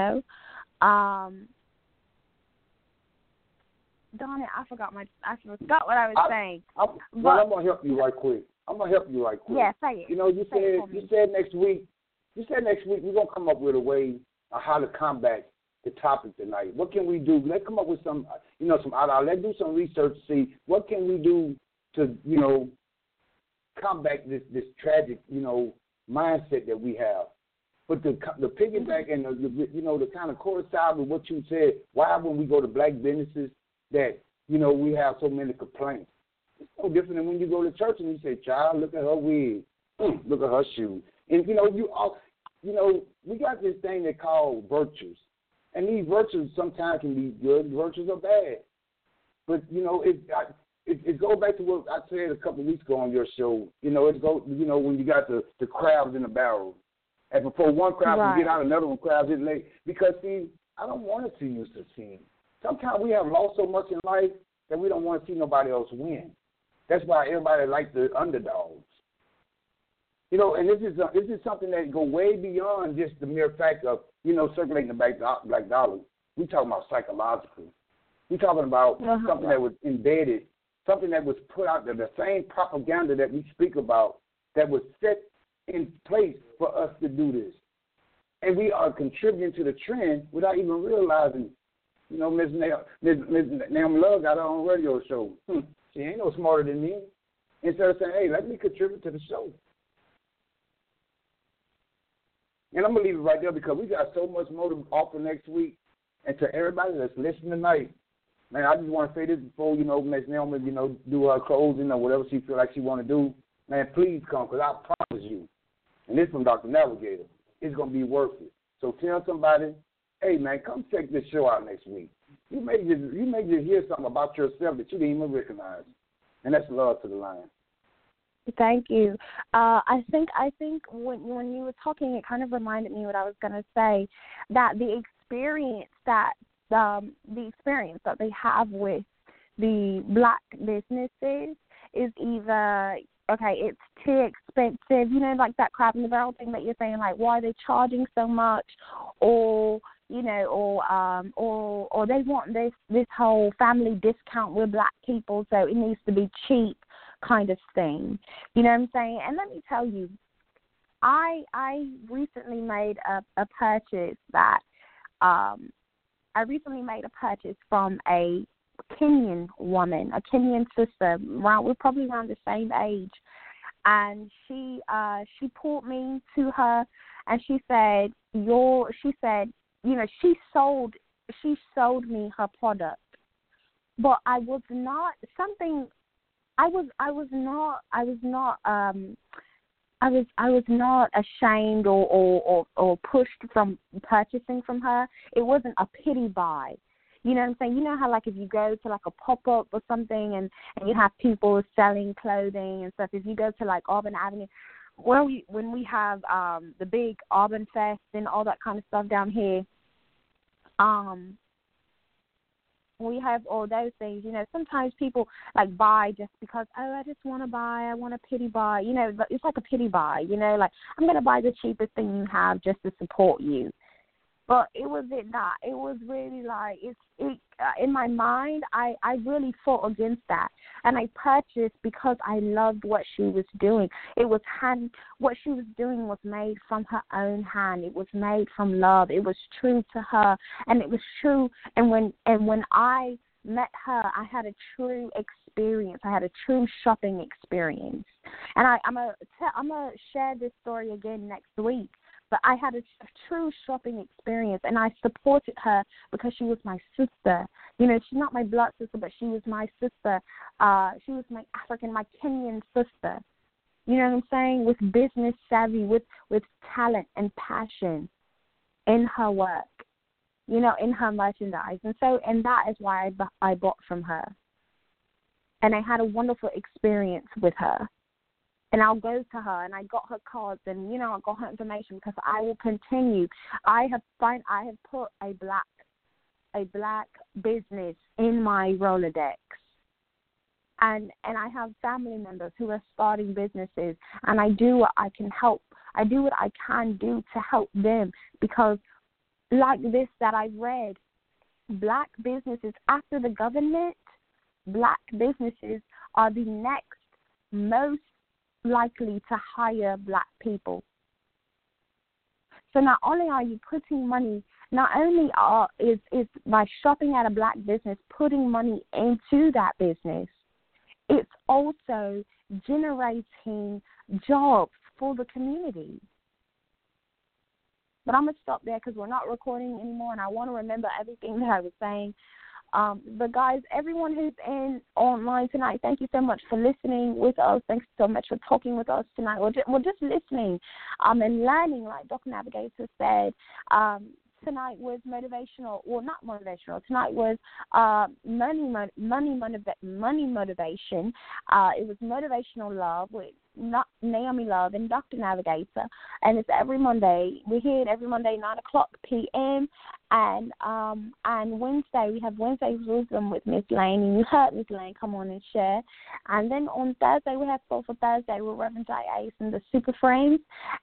Darn it, I forgot what I was saying. I'm going to help you right quick. Yeah, say it. You said next week we're going to come up with a way of how to combat the topic tonight. What can we do? Let's come up with some let's do some research to see what can we do to, combat this tragic, mindset that we have. But the piggyback and the kind of coincide with what you said, why when we go to Black businesses that, we have so many complaints. It's no different than when you go to church and you say, "Child, look at her wig, look at her shoes." And, we got this thing they call virtues. And these virtues sometimes can be good, virtues are bad. But, it goes back to what I said a couple of weeks ago on your show. When you got the crabs in the barrel. And before one crab can get out, another one crabs in late. Because, see, I don't want to see you succeed. Sometimes we have lost so much in life that we don't want to see nobody else win. That's why everybody likes the underdogs. You know, and this is something that go way beyond just the mere fact of, you know, circulating the black dollar. We talking about psychological. We talking about something that was embedded, something that was put out there, the same propaganda that we speak about that was set in place for us to do this. And we are contributing to the trend without even realizing. You know, Ms. Naomi Love got her own radio show. She ain't no smarter than me. Instead of saying, hey, let me contribute to the show. And I'm going to leave it right there because we got so much more to offer next week. And to everybody that's listening tonight, man, I just want to say this before, you know, Ms. Naomi, you know, do her closing or whatever she feel like she want to do. Man, please come because I promise you, and this from Dr. Navigator, it's going to be worth it. So tell somebody, hey, man, come check this show out next week. You may just hear something about yourself that you didn't even recognize. And that's love to the line. Thank you. I think when you were talking, it kind of reminded me what I was going to say, that the experience that they have with the black businesses is either, okay, it's too expensive, you know, like that crab in the barrel thing that you're saying, like, why are they charging so much, or, you know, or they want this whole family discount with black people, so it needs to be cheap kind of thing. You know what I'm saying? And let me tell you, I recently made a purchase that I recently made a purchase from a Kenyan woman, a Kenyan sister. We're probably around the same age, and she pulled me to her, and she said, you know, she sold me her product, but I was not ashamed or pushed from purchasing from her. It wasn't a pity buy. You know what I'm saying? You know how, like, if you go to, like, a pop-up or something and you have people selling clothing and stuff, if you go to, like, Auburn Avenue, when we have the big Auburn Fest and all that kind of stuff down here, we have all those things. You know, sometimes people, like, buy just because, oh, I just want to buy, I want a pity buy. You know, it's like a pity buy, you know, like, I'm going to buy the cheapest thing you have just to support you. But it wasn't that. It was really like, in my mind, I really fought against that. And I purchased because I loved what she was doing. What she was doing was made from her own hand. It was made from love. It was true to her. And it was true. And when I met her, I had a true experience. I had a true shopping experience. And I'm gonna share this story again next week. But I had a true shopping experience, and I supported her because she was my sister. You know, she's not my blood sister, but she was my sister. She was my Kenyan sister. You know what I'm saying? With business savvy, with talent and passion in her work, you know, in her merchandise. And that is why I bought from her. And I had a wonderful experience with her. And I'll go to her, and I got her cards, and, you know, I got her information because I will continue. I have put a black business in my Rolodex, and I have family members who are starting businesses, and I do what I can help. I do what I can do to help them because, like this that I read, black businesses after the government, black businesses are the next most likely to hire black people. So not only are you putting money, not only is by shopping at a black business putting money into that business, it's also generating jobs for the community. But I'm going to stop there because we're not recording anymore, and I want to remember everything that I was saying. But guys, everyone who's online tonight, thank you so much for listening with us. Thanks so much for talking with us tonight. We're just listening and learning, like Dr. Navigator said. tonight was motivational, well, not motivational. Tonight was money motivation. It was motivational love with Naomi Love and Dr. Navigator, and it's every Monday. We're here every Monday, 9:00 p.m. And Wednesday we have Wednesday's Wisdom with Miss Lane, and you heard Miss Lane come on and share. And then on Thursday we have Soulful Thursday with Reverend Jay Ace and the Super Frames.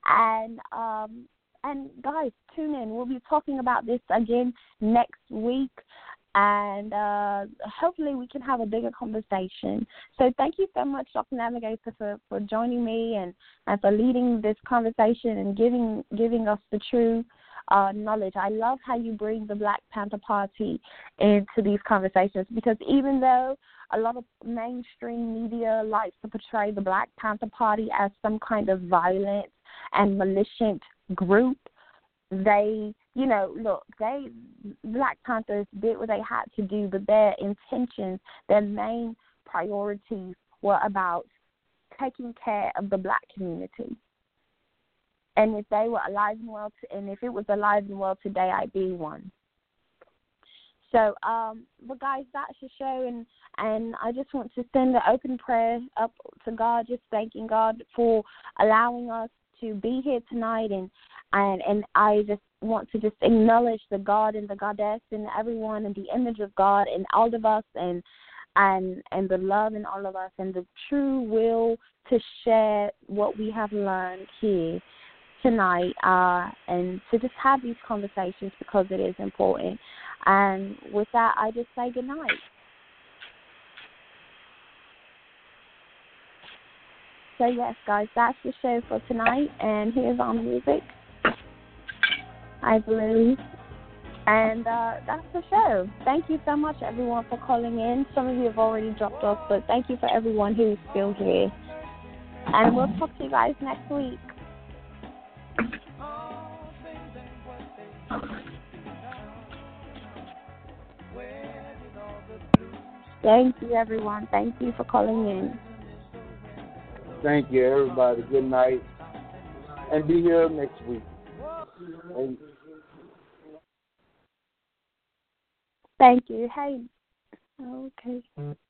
And guys, tune in. We'll be talking about this again next week. And hopefully we can have a bigger conversation. So thank you so much, Dr. Navigator, for joining me and for leading this conversation and giving us the true knowledge. I love how you bring the Black Panther Party into these conversations, because even though a lot of mainstream media likes to portray the Black Panther Party as some kind of violent and malicious group, Black Panthers did what they had to do, but their intentions, their main priorities were about taking care of the Black community. And if they were alive and well, and if it was alive and well today, I'd be one. So, but guys, that's the show, and I just want to send an open prayer up to God, just thanking God for allowing us to be here tonight, and I just want to just acknowledge the God and the Goddess and everyone and the image of God in all of us, and the love in all of us, and the true will to share what we have learned here tonight, and to just have these conversations because it is important. And with that, I just say good night. So yes, guys, that's the show for tonight, and here's our music, I believe. And that's the show. Thank you so much, everyone, for calling in. Some of you have already dropped off, but thank you for everyone who's still here. And we'll talk to you guys next week. Thank you, everyone. Thank you for calling in. Thank you, everybody. Good night. And be here next week. Thank you. Hey. Okay.